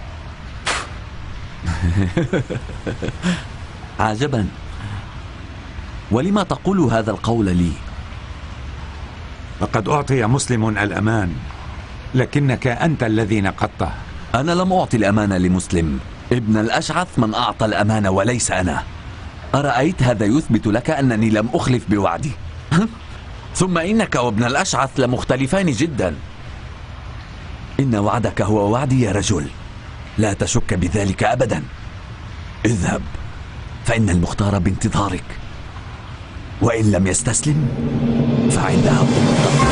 Speaker 3: عجبا، ولما تقول هذا القول لي؟
Speaker 5: لقد أعطي مسلم الأمان، لكنك أنت الذي نقضته.
Speaker 3: أنا لم أعطي الأمان لمسلم، ابن الأشعث من أعطى الأمان وليس أنا. أرأيت هذا يثبت لك أنني لم أخلف بوعدي؟ ثم إنك وابن الأشعث لمختلفان جدا. إن وعدك هو وعدي يا رجل، لا تشك بذلك أبدا. اذهب، فإن المختار بانتظارك، وإن لم يستسلم فعندها أمر.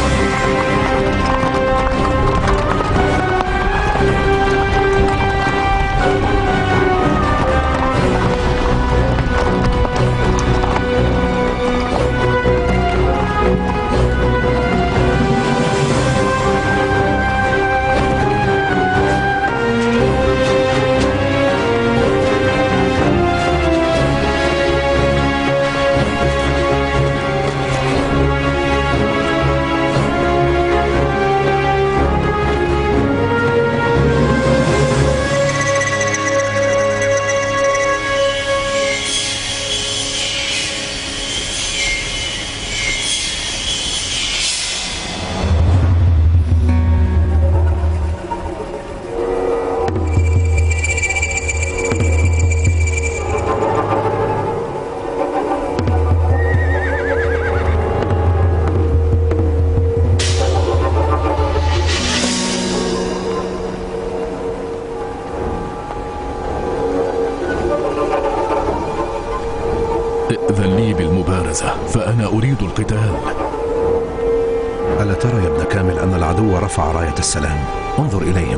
Speaker 22: ائذن لي بالمبارزة فأنا أريد القتال.
Speaker 10: ألا ترى يا ابن كامل أن العدو رفع راية السلام؟ انظر إليهم،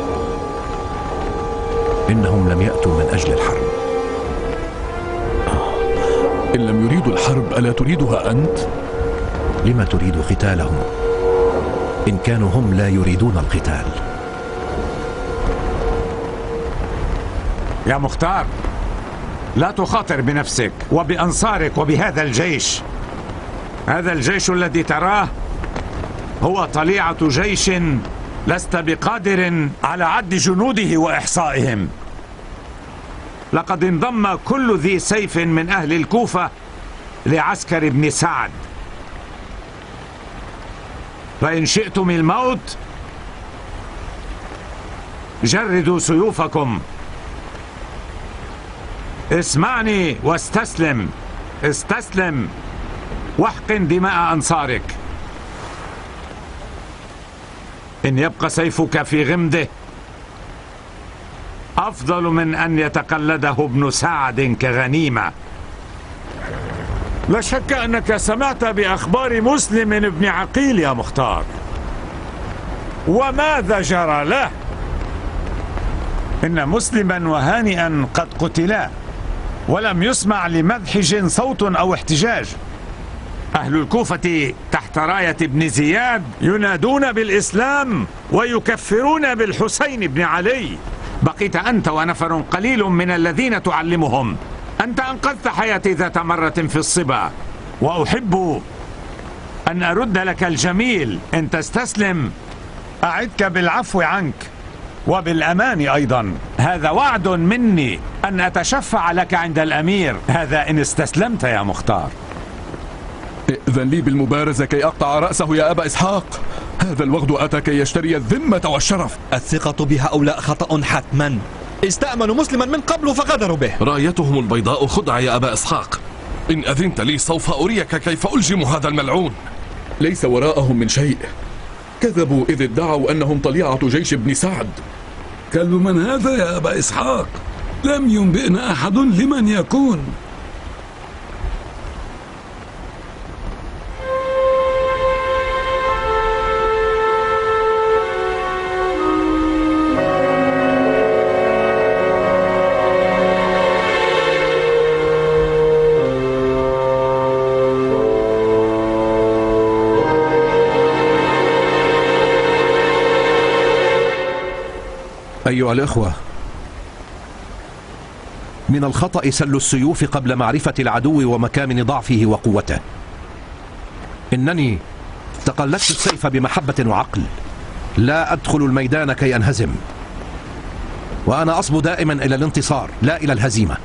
Speaker 10: إنهم لم يأتوا من أجل الحرب.
Speaker 22: إن لم يريدوا الحرب ألا تريدها أنت؟
Speaker 10: لما تريد قتالهم إن كانوا هم لا يريدون القتال؟
Speaker 5: يا مختار، لا تخاطر بنفسك وبأنصارك وبهذا الجيش. هذا الجيش الذي تراه هو طليعة جيش لست بقادر على عد جنوده وإحصائهم. لقد انضم كل ذي سيف من أهل الكوفة لعسكر ابن سعد، فإن شئتم الموت جردوا سيوفكم. اسمعني واستسلم، استسلم واحقن دماء أنصارك. إن يبقى سيفك في غمده أفضل من أن يتقلده ابن سعد كغنيمة. لا شك أنك سمعت بأخبار مسلم بن عقيل يا مختار، وماذا جرى له؟ إن مسلما وهانئا قد قتلا، ولم يسمع لمدحج صوت أو احتجاج. أهل الكوفة تحت راية ابن زياد ينادون بالإسلام ويكفرون بالحسين بن علي. بقيت أنت ونفر قليل من الذين تعلمهم. أنت أنقذت حياتي ذات مرة في الصبا، وأحب أن أرد لك الجميل. إن تستسلم أعدك بالعفو عنك وبالأمان أيضا. هذا وعد مني أن أتشفع لك عند الأمير، هذا إن استسلمت يا مختار.
Speaker 22: ائذن لي بالمبارزة كي أقطع رأسه يا أبا إسحاق. هذا الوغد أتى كي يشتري الذمة والشرف.
Speaker 11: الثقة بهؤلاء خطأ حتما. استأمنوا مسلما من قبل فغدروا به.
Speaker 2: رايتهم البيضاء خدعة يا أبا إسحاق. إن أذنت لي سوف أريك كيف ألجم هذا الملعون.
Speaker 22: ليس وراءهم من شيء. كذبوا إذ ادعوا أنهم طليعة جيش ابن سعد.
Speaker 21: كلب من هذا يا أبا إسحاق؟ لم ينبئنا أحد لمن يكون.
Speaker 10: أيها الإخوة، من الخطأ سل السيوف قبل معرفة العدو ومكامن ضعفه وقوته. إنني تقلدت السيف بمحبة وعقل، لا أدخل الميدان كي أنهزم، وأنا أصبو دائما إلى الانتصار لا إلى الهزيمة.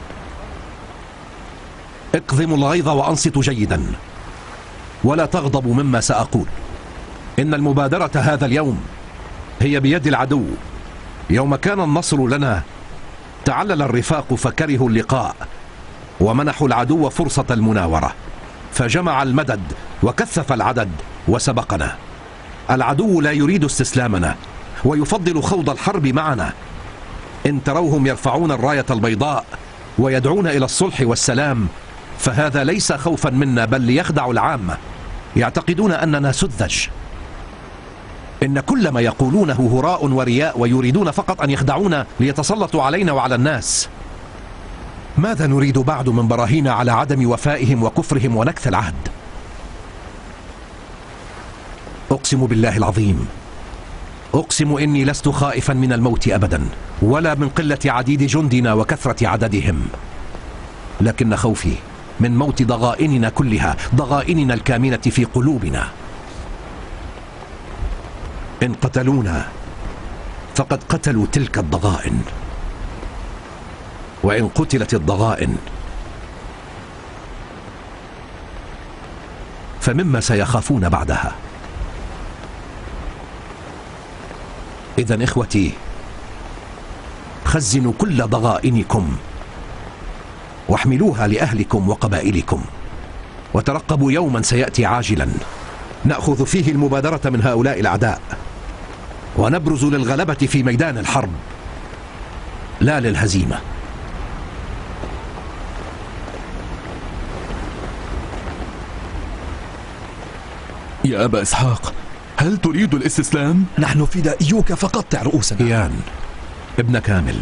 Speaker 10: اكظموا الغيظ وأنصتوا جيدا، ولا تغضبوا مما سأقول. إن المبادرة هذا اليوم هي بيد العدو. يوم كان النصر لنا تعلل الرفاق فكرهوا اللقاء، ومنحوا العدو فرصة المناورة، فجمع المدد وكثف العدد وسبقنا. العدو لا يريد استسلامنا ويفضل خوض الحرب معنا. إن تروهم يرفعون الراية البيضاء ويدعون إلى الصلح والسلام فهذا ليس خوفا منا بل ليخدعوا العامة، يعتقدون أننا سذج. إن كل ما يقولونه هراء ورياء ويريدون فقط أن يخدعونا ليتسلطوا علينا وعلى الناس. ماذا نريد بعد من براهين على عدم وفائهم وكفرهم ونكث العهد؟ أقسم بالله العظيم، أقسم إني لست خائفا من الموت أبدا ولا من قلة عديد جندنا وكثرة عددهم، لكن خوفي من موت ضغائننا كلها، ضغائننا الكامنة في قلوبنا. إن قتلونا فقد قتلوا تلك الضغائن، وإن قتلت الضغائن فمما سيخافون بعدها. إذن إخوتي، خزنوا كل ضغائنكم واحملوها لأهلكم وقبائلكم، وترقبوا يوما سيأتي عاجلا نأخذ فيه المبادرة من هؤلاء الأعداء ونبرز للغلبة في ميدان الحرب لا للهزيمة.
Speaker 21: يا أبا إسحاق، هل تريد الاستسلام؟
Speaker 11: نحن فدائيوك فقطع رؤوسنا.
Speaker 10: إيان ابن كامل،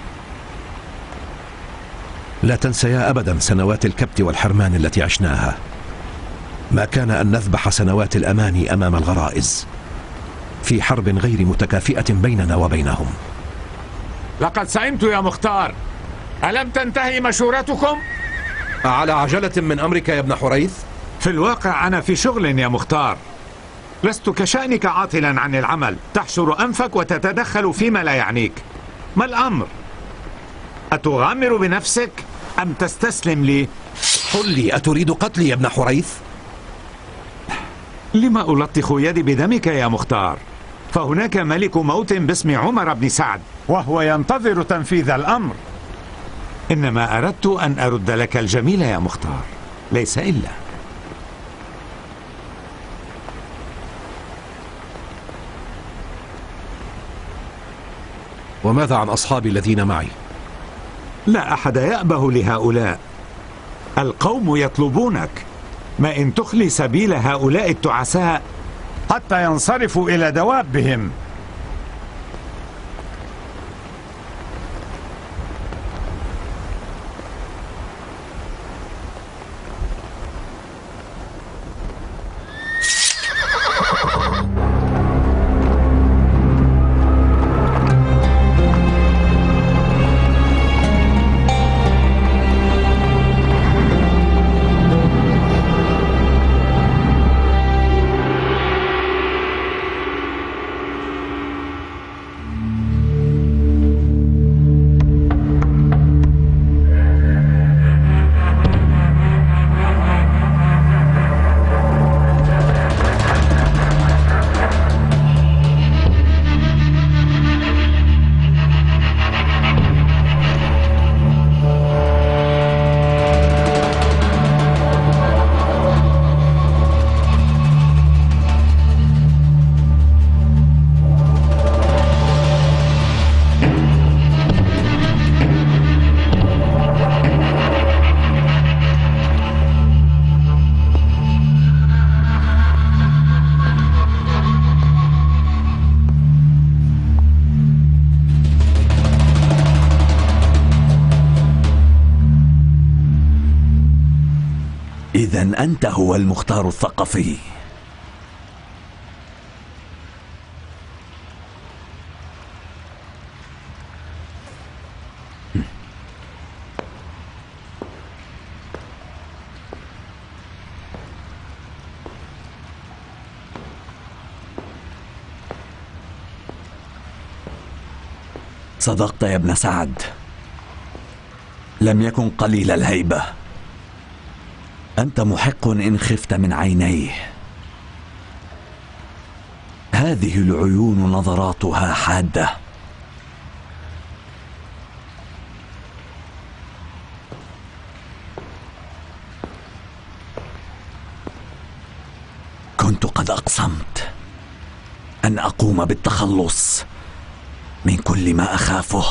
Speaker 10: لا تنسيا أبدا سنوات الكبت والحرمان التي عشناها. ما كان أن نذبح سنوات الأماني أمام الغرائز في حرب غير متكافئة بيننا وبينهم.
Speaker 5: لقد سئمت يا مختار، ألم تنتهي مشورتكم؟
Speaker 10: على عجلة من أمرك يا ابن حريث؟
Speaker 5: في الواقع أنا في شغل يا مختار، لست كشأنك عاطلا عن العمل، تحشر أنفك وتتدخل فيما لا يعنيك. ما الأمر؟ أتغامر بنفسك أم تستسلم لي؟
Speaker 10: قل لي، أتريد قتلي يا ابن حريث؟
Speaker 5: لما ألطخ يدي بدمك يا مختار؟ فهناك ملك موت باسم عمر بن سعد وهو ينتظر تنفيذ الأمر. إنما أردت أن أرد لك الجميل يا مختار، ليس إلا.
Speaker 10: وماذا عن أصحابي الذين معي؟
Speaker 5: لا أحد يأبه لهؤلاء، القوم يطلبونك، ما إن تخلي سبيل هؤلاء التعساء حتى ينصرفوا إلى دوابهم.
Speaker 3: إذن أنت هو المختار الثقفي. صدقت يا ابن سعد، لم يكن قليل الهيبة. أنت محق إن خفت من عينيه. هذه العيون نظراتها حادة. كنت قد أقسمت أن أقوم بالتخلص من كل ما أخافه.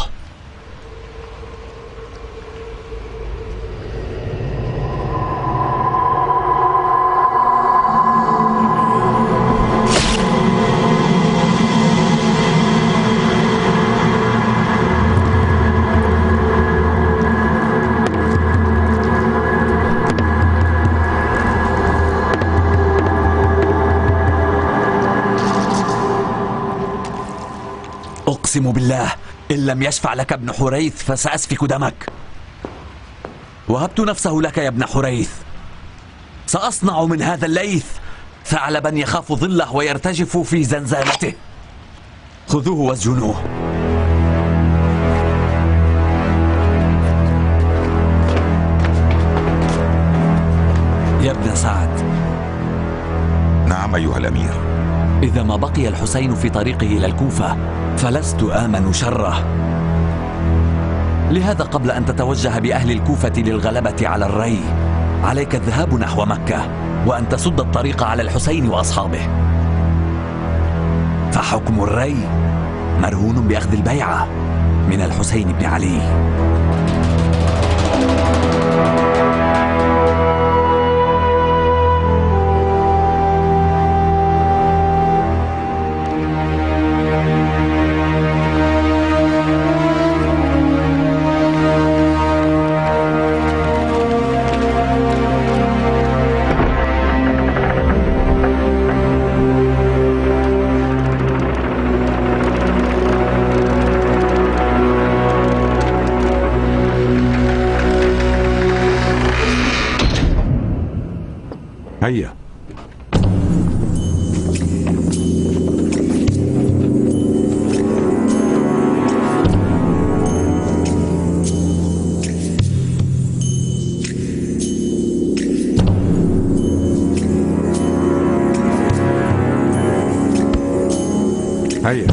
Speaker 3: أقسم بالله إن لم يشفع لك ابن حريث فسأسفك دمك. وهبت نفسه لك يا ابن حريث. سأصنع من هذا الليث ثعلبا يخاف ظله ويرتجف في زنزانته. خذوه واسجنوه. يا ابن سعد.
Speaker 20: نعم أيها الأمير.
Speaker 3: إذا ما بقي الحسين في طريقه إلى الكوفة فلست آمن شره. لهذا قبل أن تتوجه بأهل الكوفة للغلبة على الري عليك الذهاب نحو مكة وأن تسد الطريق على الحسين وأصحابه، فحكم الري مرهون بأخذ البيعة من الحسين بن علي.
Speaker 5: هيا. هيا.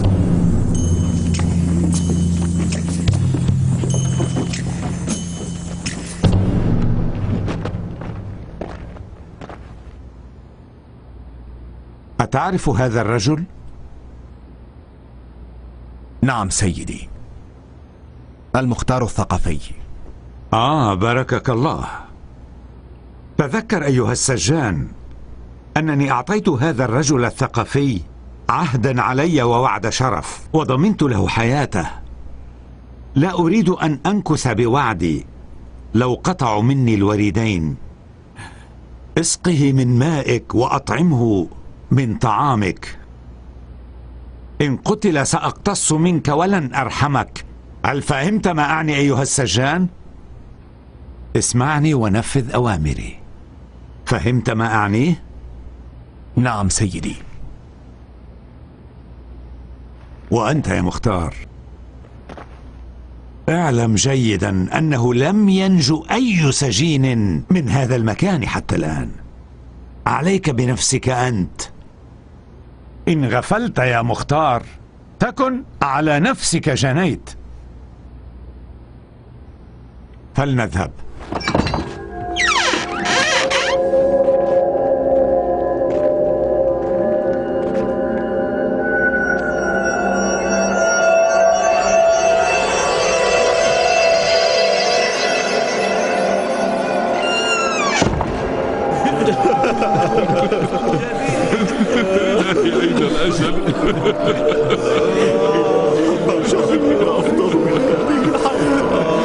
Speaker 5: أتعرف هذا الرجل؟
Speaker 6: نعم سيدي، المختار الثقفي.
Speaker 5: آه باركك الله. تذكر أيها السجان أنني أعطيت هذا الرجل الثقفي عهدا علي ووعد شرف، وضمنت له حياته. لا أريد أن أنكس بوعدي لو قطعوا مني الوريدين. اسقه من مائك وأطعمه من طعامك. إن قتل سأقتص منك ولن أرحمك. هل فهمت ما أعني أيها السجان؟ اسمعني ونفذ أوامري. فهمت ما أعنيه؟
Speaker 6: نعم سيدي.
Speaker 5: وأنت يا مختار، اعلم جيدا أنه لم ينجو أي سجين من هذا المكان حتى الآن. عليك بنفسك أنت. إن غفلت يا مختار تكن على نفسك جنيت. فلنذهب.
Speaker 21: أين الأجل؟ أفضل من هذه الحياة.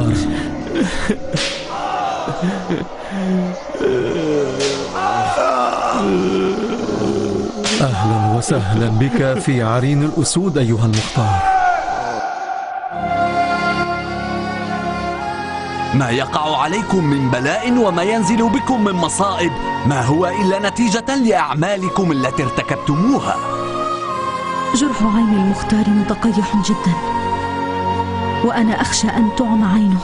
Speaker 11: مختار. أهلا وسهلا بك في عرين الأسود أيها المختار.
Speaker 3: ما يقع عليكم من بلاء وما ينزل بكم من مصائب ما هو إلا نتيجة لأعمالكم التي ارتكبتموها.
Speaker 4: جرح عين المختار متقيح جدا، وأنا أخشى أن تعمى عينه.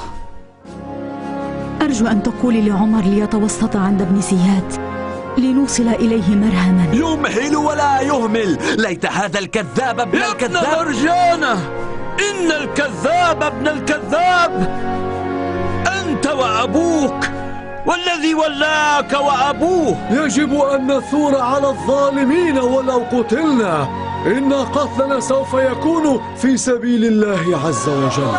Speaker 4: أرجو أن تقولي لعمر ليتوسط عند ابن زياد لنوصل إليه مرهما.
Speaker 3: يمهل ولا يهمل، ليت هذا الكذاب ابن
Speaker 7: يا
Speaker 3: الكذاب.
Speaker 7: ابن مرجانة، إن الكذاب ابن الكذاب أنت وأبوك والذي ولاك وأبوه.
Speaker 11: يجب أن نثور على الظالمين ولو قتلنا، إن قتلنا سوف يكون في سبيل الله عز وجل.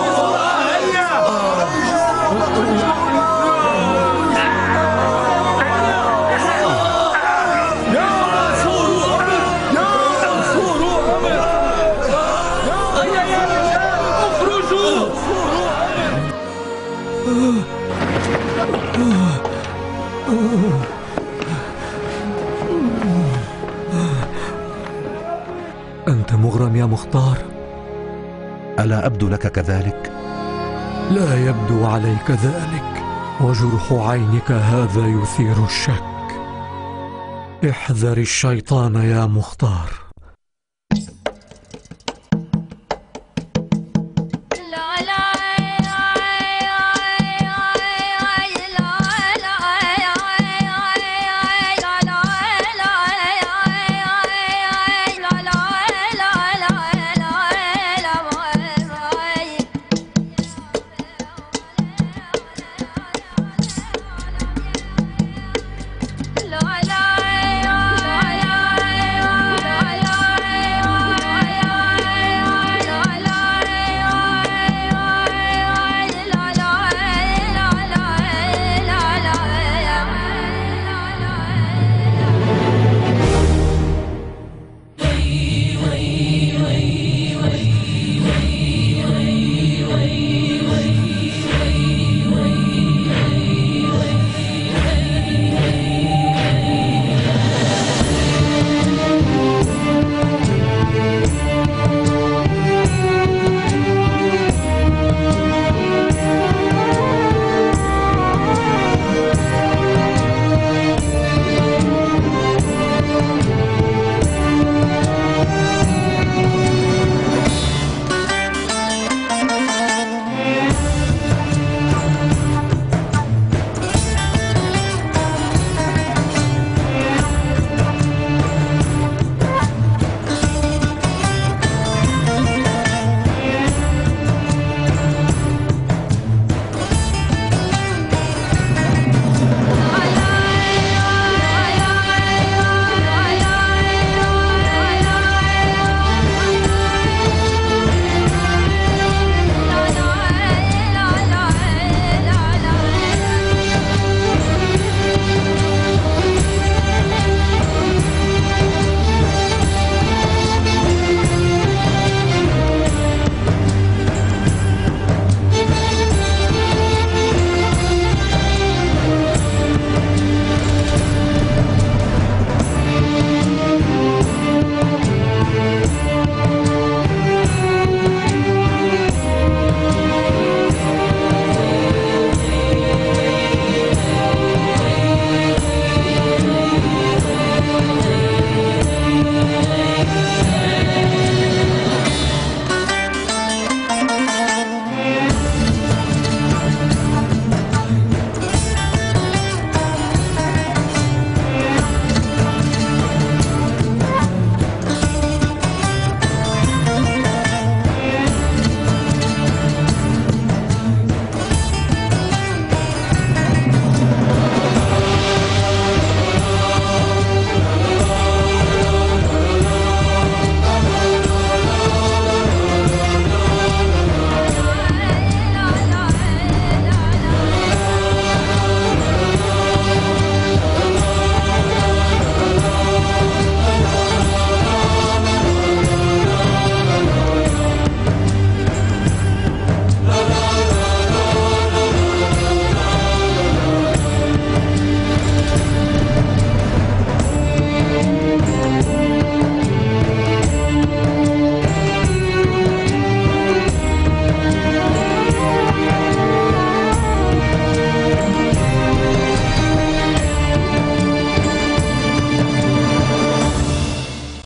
Speaker 11: أنت مغرم يا مختار؟
Speaker 10: ألا أبدو لك كذلك؟
Speaker 11: لا يبدو عليك ذلك، وجرح عينك هذا يثير الشك. احذر الشيطان يا مختار.